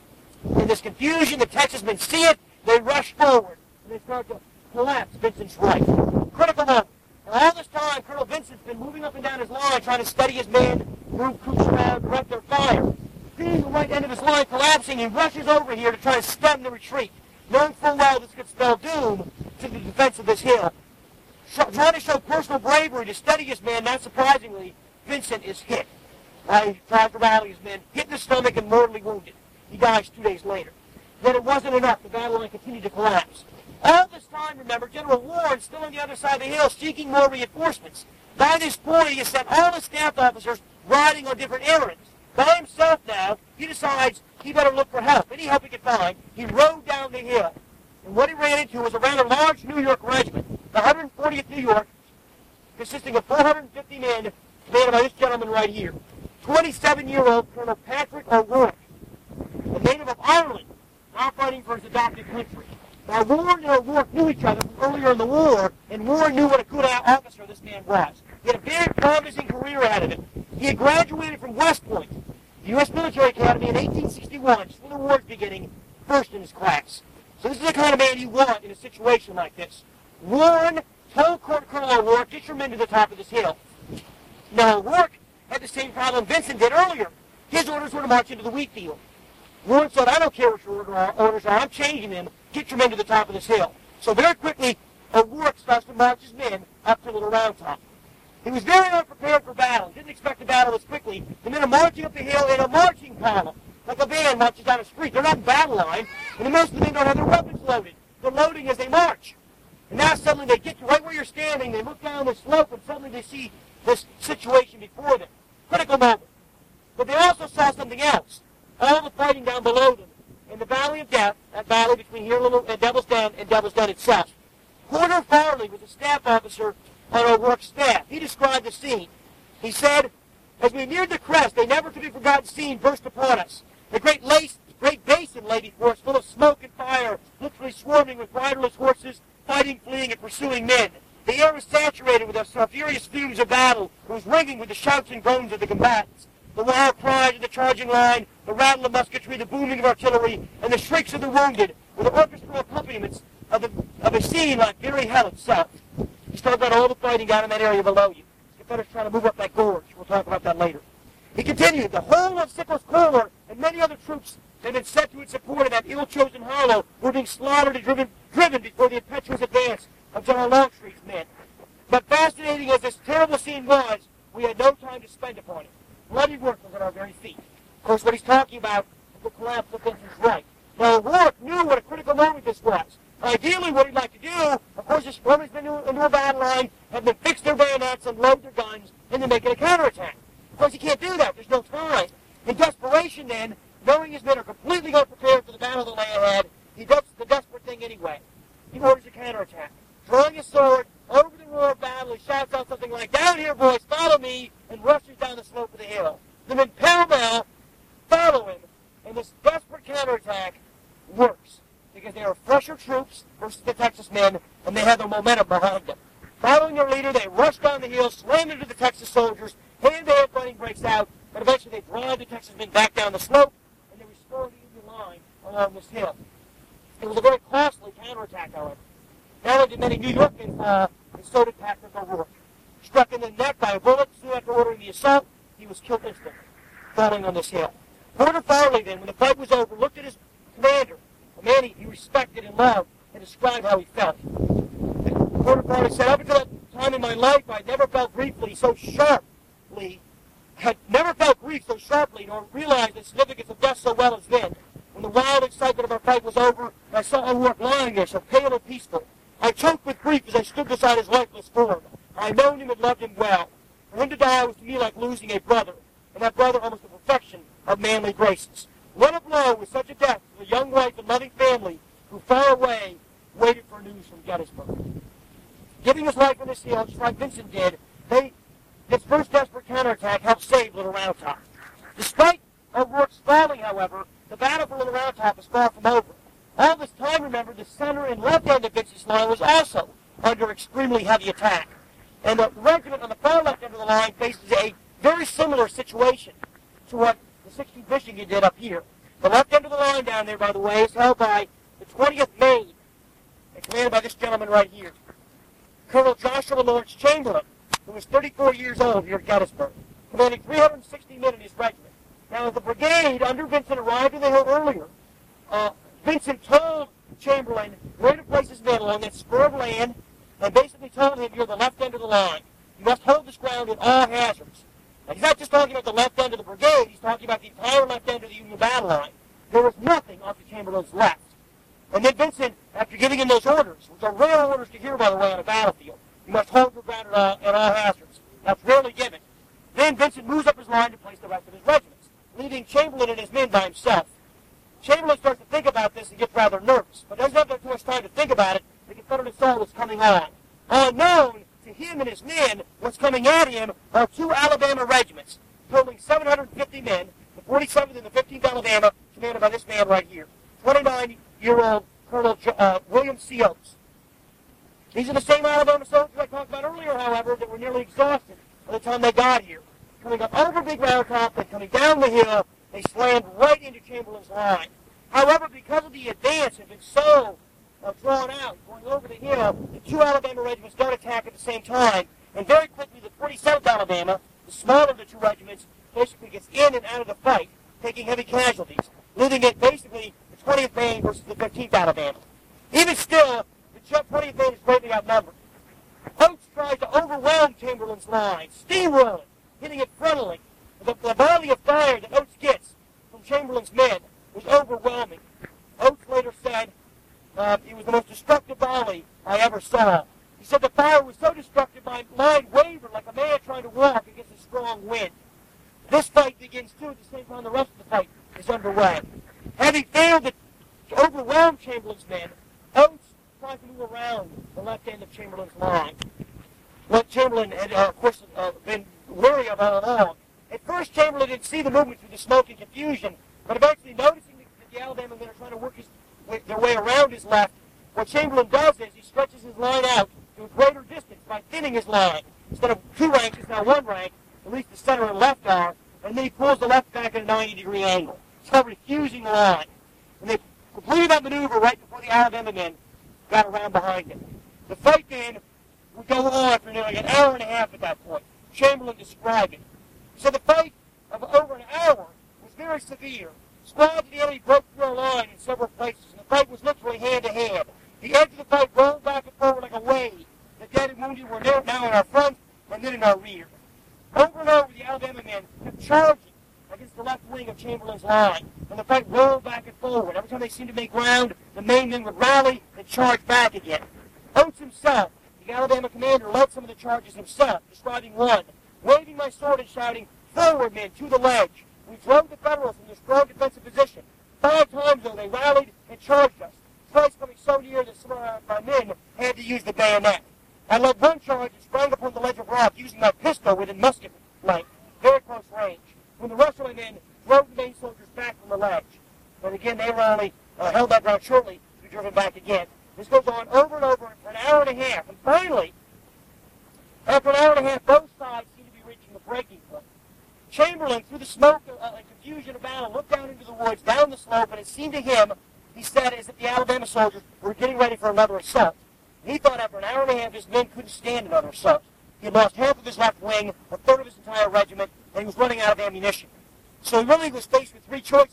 In this confusion, the Texas men see it, they rush forward, and they start to collapse Vincent's right. Critical moment. And all this time, Colonel Vincent's been moving up and down his line, trying to steady his men, move troops around, direct their fire. Seeing the right end of his line collapsing, he rushes over here to try to stem the retreat, knowing full well this could spell doom to the defense of this hill. Trying to show personal bravery to steady his men, not surprisingly, Vincent is hit. Uh, he tries to rally his men, hit in the stomach and mortally wounded. He dies two days later. Then it wasn't enough. The battle line continued to collapse. All this time, remember, General Warren still on the other side of the hill seeking more reinforcements. By this point, he has sent all his staff officers riding on different errands. By himself now, he decides he better look for help. Any help he could find, he rode down the hill. And what he ran into was a rather large New York regiment, the one hundred fortieth New York, consisting of four hundred fifty men, commanded by this gentleman right here. twenty-seven-year-old Colonel Patrick O'Rourke, a native of Ireland, now fighting for his adopted country. Now, Warren and O'Rourke knew each other from earlier in the war, and Warren knew what a good officer this man was. He had a very promising career ahead of him. He had graduated from West Point, the U S Military Academy, in eighteen sixty-one, just when the war's beginning, first in his class. So this is the kind of man you want in a situation like this. Warren told Colonel O'Rourke, get your men to the top of this hill. Now, O'Rourke had the same problem Vincent did earlier. His orders were to march into the wheat field. Warren said, I don't care what your orders are, I'm changing them. Get your men to the top of this hill. So very quickly, O'Rourke starts to march his men up to Little Round Top. He was very unprepared for battle. Didn't expect to battle as quickly. The men are marching up the hill in a marching column, like a band marches down a street. They're not in battle line, and most of the men don't have their weapons loaded. They're loading as they march. And now suddenly they get to right where you're standing, they look down the slope, and suddenly they see this situation before them. Critical moment. But they also saw something else. All the fighting down below them. In the Valley of Death, that valley between here and Devil's Den and Devil's Den itself. Porter Farley was a staff officer on O'Rourke's staff. He described the scene. He said, as we neared the crest, a never-to-be-forgotten scene burst upon us. The great, lace, great basin lay before us, full of smoke and fire, literally swarming with riderless horses, fighting, fleeing, and pursuing men. The air was saturated with the furious fumes of battle. It was ringing with the shouts and groans of the combatants. The wild cries of the charging line, the rattle of musketry, the booming of artillery, and the shrieks of the wounded were the orchestral accompaniments of, the, of a scene like very hell itself. He still got all the fighting down in that area below you. The Confederates trying to move up that gorge. We'll talk about that later. He continued, the whole of Sickles Corps and many other troops that had been sent to its support in that ill-chosen hollow were being slaughtered and driven, driven before the impetuous advance of General Longstreet's men. But fascinating as this terrible scene was, we had no time to spend upon it. Bloody work was at our very feet. Of course, what he's talking about is the collapse of Vincent's right. Now, O'Rourke knew what a critical moment this was. Ideally, what he'd like to do, of course, is form his men into a battle line, have them fix their bayonets and load their guns, and then make it a counterattack. Of course, he can't do that. There's no time. In desperation, then, knowing his men are completely unprepared for the battle that lay ahead, he does the desperate thing anyway. He orders a counterattack. Drawing his sword, over the roar of battle, he shouts out something like, "Down here, boys, follow me," and rushes down the slope of the hill. The men pell-mell follow him, and this desperate counterattack works, because they are fresher troops versus the Texas men, and they have the momentum behind them. Following their leader, they rush down the hill, slam into the Texas soldiers, hand-to-hand fighting breaks out, but eventually they drive the Texas men back down the slope, and they restore the Union line along this hill. It was a very costly counterattack, however. Not only did many New York men fall, and so did Patrick O'Rourke. Struck in the neck by a bullet soon after ordering the assault, he was killed instantly, falling on this hill. Porter Farley, then, when the fight was over, looked at his commander, a man he, he respected and loved, and described how he felt. Porter Farley said, "Up until that time in my life, I never felt briefly so sharply, had never felt grief so sharply, nor realized the significance of death so well as then. When the wild excitement of our fight was over, and I saw O'Rourke lying there so pale and peaceful, I choked with grief as I stood beside his lifeless form. I had known him and loved him well. For him to die was to me like losing a brother, and that brother almost the perfection of manly graces. What a blow with such a death to the young wife and loving family who far away waited for news from Gettysburg." Giving his life on this hill, just like Vincent did, they, this first desperate counterattack helped save Little Round Top. Despite O'Rourke's falling, however, the battle for Little Round Top is far from over. All this time, remember, the center and left end of Vincent's line was also under extremely heavy attack. And the regiment on the far left end of the line faces a very similar situation to what the sixteenth Michigan did up here. The left end of the line down there, by the way, is held by the twentieth Maine, and commanded by this gentleman right here, Colonel Joshua Lawrence Chamberlain, who was thirty-four years old here at Gettysburg, commanding three hundred sixty men in his regiment. Now, the brigade under Vincent arrived in the hill earlier. Uh, Vincent told Chamberlain where to place his men along that spur of land, and basically told him, "You're the left end of the line. You must hold this ground at all hazards." Now, he's not just talking about the left end of the brigade, he's talking about the entire left end of the Union battle line. There was nothing off the Chamberlain's left. And then Vincent, after giving him those orders, which are rare orders to hear, by the way, on a battlefield, you must hold your ground at all, at all hazards. That's rarely given. Then Vincent moves up his line to place the rest of his regiments, leaving Chamberlain and his men by himself. Chamberlain starts to think about this and gets rather nervous, but doesn't have too much time to think about it. The Confederate assault is coming on. Unknown to him and his men, what's coming at him are two Alabama regiments, totaling seven hundred fifty men, the forty-seventh and the fifteenth Alabama, commanded by this man right here, twenty-nine-year-old Colonel uh, William C. Oates. These are the same Alabama soldiers I talked about earlier, however, that were nearly exhausted by the time they got here. Coming up over Big Round Top and coming down the hill, they slammed right into Chamberlain's line. However, because of the advance had been so uh, drawn out, going over the hill, the two Alabama regiments don't attack at the same time, and very quickly the forty-seventh Alabama, the smaller of the two regiments, basically gets in and out of the fight, taking heavy casualties, leaving it basically the twentieth Maine versus the fifteenth Alabama. Even still, the twentieth Maine is greatly outnumbered. Oates tries to overwhelm Chamberlain's line, steamrolling, hitting it frontally. The, the volley of fire that Oates gets from Chamberlain's men was overwhelming. Oates later said uh, it was the most destructive volley I ever saw. He said the fire was so destructive my line wavered like a man trying to walk against a strong wind. This fight begins too at the same time the rest of the fight is underway. Having failed to overwhelm Chamberlain's men, Oates tries to move around the left end of Chamberlain's line. What Chamberlain had, uh, of course, uh, been wary of all along. At first, Chamberlain didn't see the movement through the smoke and confusion, but eventually noticing that the Alabama men are trying to work his, their way around his left, what Chamberlain does is he stretches his line out to a greater distance by thinning his line. Instead of two ranks, it's now one rank, at least the center and left are, and then he pulls the left back at a ninety degree angle. It's called refusing the line. And they completed that maneuver right before the Alabama men got around behind him. The fight then would go on for nearly an hour and a half at that point. Chamberlain described it. So the fight of over an hour was very severe. Squads of the enemy broke through our line in several places, and the fight was literally hand-to-hand. The edge of the fight rolled back and forward like a wave. The dead and wounded were now in our front and then in our rear. Over and over, the Alabama men kept charging against the left wing of Chamberlain's line, and the fight rolled back and forward. Every time they seemed to make ground, the Maine men would rally and charge back again. Oates himself, the Alabama commander, led some of the charges himself, describing one, waving my sword and shouting, "Forward, men, to the ledge," We drove the Federals from their strong defensive position. Five times, though, they rallied and charged us, twice coming so near that some of my men had to use the bayonet. I led one charge and sprang upon the ledge of rock using my pistol within musket length, very close range, when the rest of my men drove the main soldiers back from the ledge. But again, they were only uh, held that ground shortly to be driven back again. This goes on over and over for an hour and a half, and finally, after an hour and a half, both sides seem to be reaching the breaking point. Chamberlain, through the smoke uh, and confusion of battle, looked down into the woods, down the slope, and it seemed to him, he said, as if the Alabama soldiers were getting ready for another assault. He thought after an hour and a half, his men couldn't stand another assault. He had lost half of his left wing, a third of his entire regiment, and he was running out of ammunition. So he really was faced with three choices.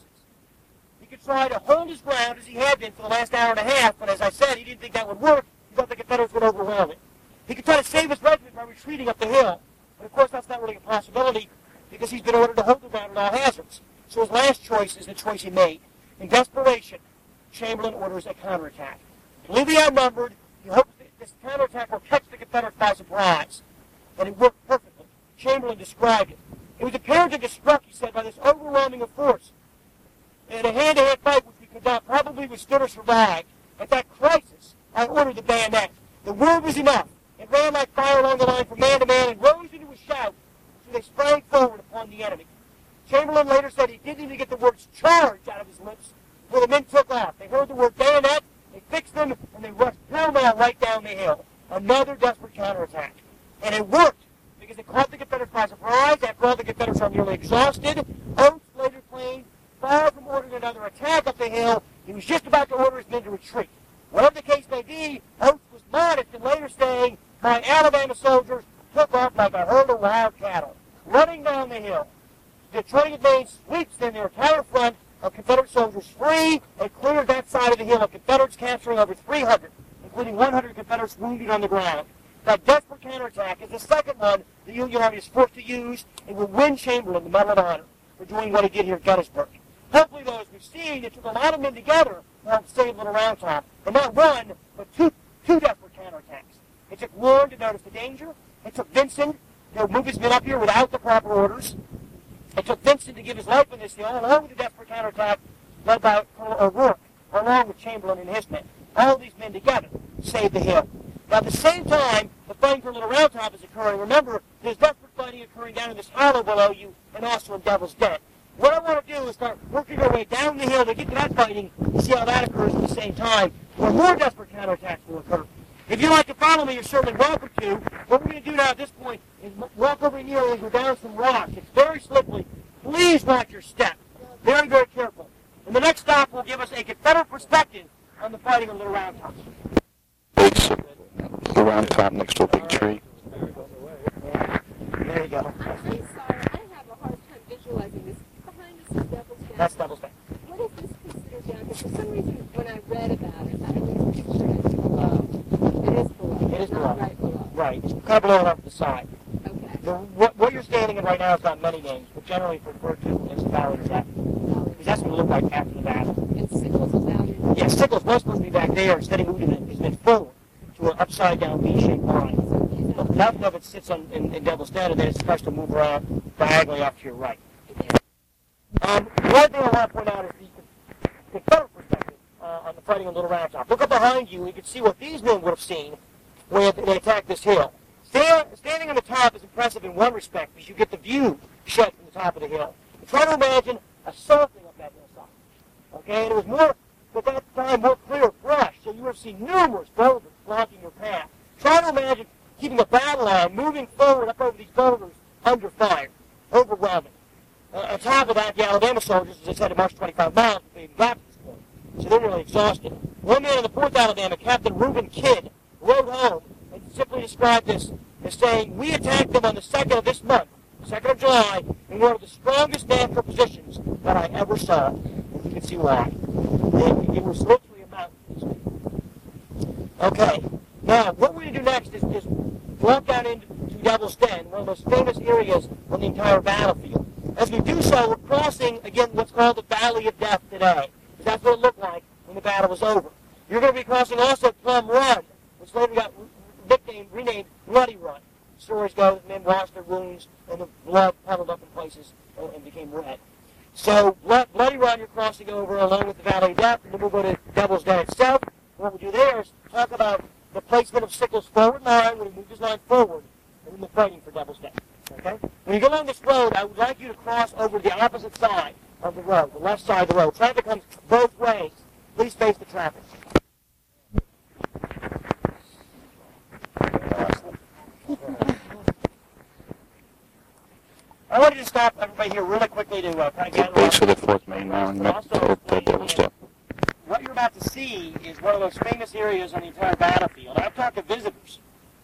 He could try to hold his ground as he had been for the last hour and a half, but as I said, he didn't think that would work. He thought the Confederates would overwhelm him. He could try to save his regiment by retreating up the hill, but of course that's not really a possibility because he's been ordered to hold the ground at all hazards. So his last choice is the choice he made. In desperation, Chamberlain orders a counterattack. Completely outnumbered, he hopes that this counterattack will catch the Confederates by surprise. And it worked perfectly. Chamberlain described it. It was apparent to be struck, he said, by this overwhelming of force. In a hand-to-hand fight which we could not probably withstood or survive. At that crisis, I ordered the bayonet. The word was enough. It ran like fire along the line from man to man and rose into a shout, so they sprang forward upon the enemy. Chamberlain later said he didn't even get the words charge out of his lips before the men took off. They heard the word bayonet, they fixed them, and they rushed pell-mell right down the hill. Another desperate counterattack. And it worked, because it caught the Confederates by surprise. After all, the Confederates are nearly exhausted. Oates later claimed, far from ordering another attack up the hill, he was just about to order his men to retreat. Whatever the case may be, Oates was modest in later saying, my Alabama soldiers took off like a herd of wild cattle, running down the hill. The Detroit main sweeps in their entire front of Confederate soldiers free and cleared that side of the hill of Confederates, capturing over three hundred, including one hundred Confederates wounded on the ground. That desperate counterattack is the second one the Union Army is forced to use and will win Chamberlain the Medal of Honor for doing what he did here at Gettysburg. Hopefully, though, as we've seen, it took a lot of men together to help save Little Round Top, and not one, but two, two desperate counterattacks. It took Warren to notice the danger. It took Vincent to move his men up here without the proper orders. It took Vincent to give his life on this hill, along with the desperate counterattack led by Colonel O'Rourke, along with Chamberlain and his men. All of these men together saved the hill. Now, at the same time, the fighting for Little Round Top is occurring. Remember, there's desperate fighting occurring down in this hollow below you and also in Devil's Den. What I want to do is start working our way down the hill to get to that fighting and see how that occurs at the same time, where more desperate counterattacks will occur. If you'd like to follow me, you're certainly welcome to. What we're going to do now at this point is walk over here and go down some rocks. It's very slippery. Please watch your step. Very, very careful. And the next stop will give us a Confederate perspective on the fighting of Little Round Top. The Round Top next to a big tree. There you go. I'm sorry, I have a hard time visualizing this. Behind us is Devil's Den. That's Devil's Den. What is this considered down here? For some reason, when I read about it, I always pictured it below. It is below. It is It's not below. right below. Right. It's kind of below and off to the side. Okay. The, what, what you're standing in right now is not many names, but generally it's referred to as the Valley of Death. Because that's what it looked like after the battle. And Sickles is out here. Yeah, Sickles was supposed to be back there. Instead, he moved it, his men forward to an upside-down V-shaped line. Nothing of it sits on, in, in Devil's Den, and then it starts to move around diagonally off to your right. Um, one thing I want to point out is the Confederate perspective uh, on the fighting of Little Round Top. Look up behind you, and you can see what these men would have seen when they attacked this hill. Stand, standing on the top is impressive in one respect, because you get the view shed from the top of the hill. And try to imagine assaulting up that hillside. Okay, and it was more, at that time, more clear brush, so you would have seen numerous boulders blocking your path. Try to imagine keeping a battle line, moving forward up over these boulders under fire. Overwhelming. Uh, on top of that, the Alabama soldiers, as I said, had marched twenty-five miles before they even got to this point. So they're really exhausted. One man in the fourth Alabama, Captain Reuben Kidd, wrote home and simply described this as saying, we attacked them on the second of this month, second of July, in one of the strongest natural positions that I ever saw. And you can see why. It, it was literally a mountain. Okay. Now, what we're going to do next is, is walk down into Devil's Den, one of the most famous areas on the entire battlefield. As we do so, we're crossing, again, what's called the Valley of Death today. Because that's what it looked like when the battle was over. You're going to be crossing also Plum Run, which later got nicknamed, renamed Bloody Run. Stories go that men washed their wounds and the blood puddled up in places and, and became red. So Bloody Run you're crossing over along with the Valley of Death, and then we'll go to Devil's Den itself. What we'll do there is talk about the placement of Sickles' forward line when he moves his line forward, and then the fighting for Devil's Den. Okay? When you go along this road, I would like you to cross over to the opposite side of the road, the left side of the road. Traffic comes both ways. Please face the traffic. I wanted to stop everybody here really quickly to uh, kind of get Base of the fourth Main line, But also, at uh, Devil's Den. what you're about to see is one of those famous areas on the entire battlefield. I've talked to visitors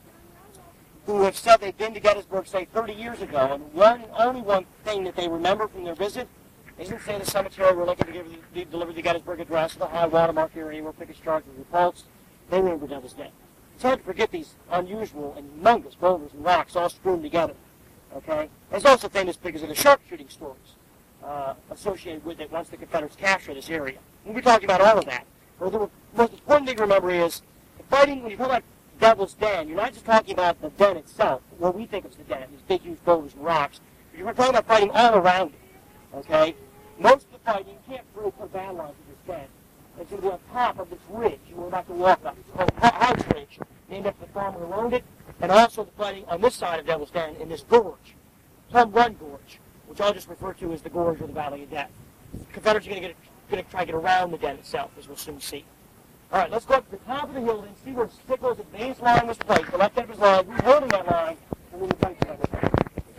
who have said they've been to Gettysburg, say, thirty years ago, and one only one thing that they remember from their visit isn't, say, the cemetery we're looking to give the, deliver the Gettysburg Address, the high watermark area where Pickett's charge was repulsed. They remember Devil's Den. It's hard to forget these unusual and humongous boulders and rocks all strewn together. Okay? It's also famous because of the sharpshooting stories uh, associated with it once the Confederates captured this area. We'll be talking about all of that. But the most important thing to remember is the fighting, when you talk about Devil's Den, you're not just talking about the den itself, what we think of as the den, these big, huge boulders and rocks. But you're talking about fighting all around it. Okay? Most of the fighting, you can't really put a battle line to this den. It's going to be on top of this ridge we're about to walk up. It's called House Ridge, named after the farmer who owned it, and also the fighting on this side of Devil's Den in this gorge, Plum Run Gorge, which I'll just refer to as the Gorge or the Valley of Death. The Confederates are going to get going to try to get around the den itself, as we'll soon see. All right, let's go up to the top of the hill and see where Sickles' advanced line was placed. The left end of his line, who's holding that line, and then the fight together.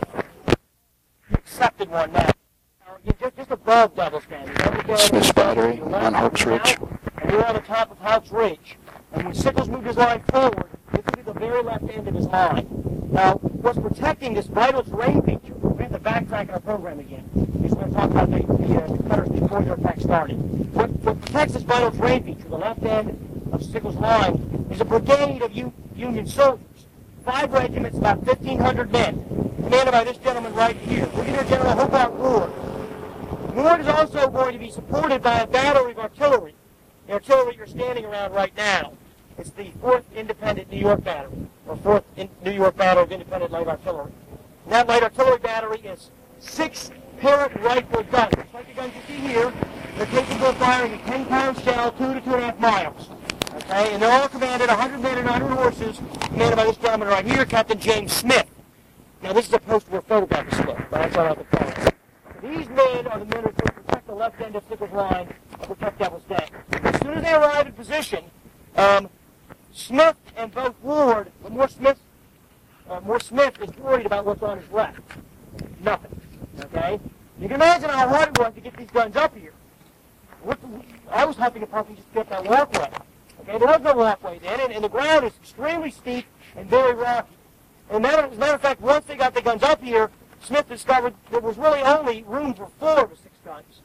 The accepted one now. Just, just above Devil's Den. Smith's Battery on Hawks Ridge. And we're on the top of Hawks Ridge. And when Sickles moved his line forward, this will be the very left end of his line. Now, what's protecting this vital terrain feature, we have to backtrack our program again. We're going to talk about the, the uh, Confederates before their attack started. What, what protects this vital terrain feature, the left end of Sickles' line, is a brigade of U Union soldiers. Five regiments, about fifteen hundred men, commanded by this gentleman right here, Brigadier General Hobart Ward. Ward is also going to be supported by a battery of artillery, the artillery you're standing around right now. It's the fourth Independent New York Battery, or fourth in New York Battery of Independent Light Artillery. And that light artillery battery is six Parrott rifle guns. Just like the guns you see here, they're capable of firing a ten pound shell, two to two and a half miles. Okay, and they're all commanded, one hundred men and one hundred horses, commanded by this gentleman right here, Captain James Smith. Now this is a post-war photograph of Smith, but that's all I can tell you. These men are the men who protect the left end of Sickles' line and protect Devil's Den. As soon as they arrive in position, um, Smith and both Ward, well, more Smith, uh, more Smith is worried about what's on his left. Nothing. Okay? You can imagine how hard it was to get these guns up here. What the, I was hoping to probably just get that walkway. Okay? There was no walkway then, and, and the ground is extremely steep and very rocky. And matter, as a matter of fact, once they got the guns up here, Smith discovered there was really only room for four of the six guns.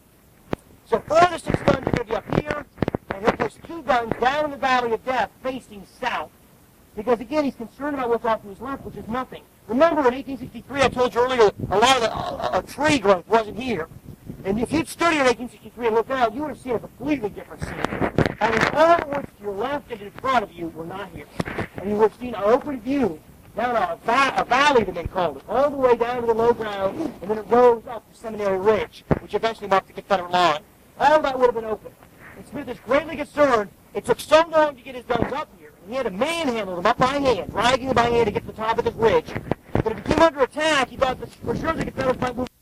So four of the six guns are going to be up here, and he'll place two guns down in the Valley of Death facing south. Because, again, he's concerned about what's off to his left, which is nothing. Remember, in eighteen sixty-three, I told you earlier, a lot of the uh, tree growth wasn't here. And if you'd stood here in eighteen sixty-three and looked out, you would have seen a completely different scene. I mean, all the woods to your left and in front of you were not here. And you would have seen an open view down a, va a valley, the men called it, all the way down to the low ground, and then it rose up to Seminary Ridge, which eventually marked the Confederate line. All that would have been open. And Smith is greatly concerned. It took so long to get his guns up here, and he had to manhandle them up by hand, dragging them by hand to get to the top of this ridge. But if he came under attack, he thought that for sure the Confederates might move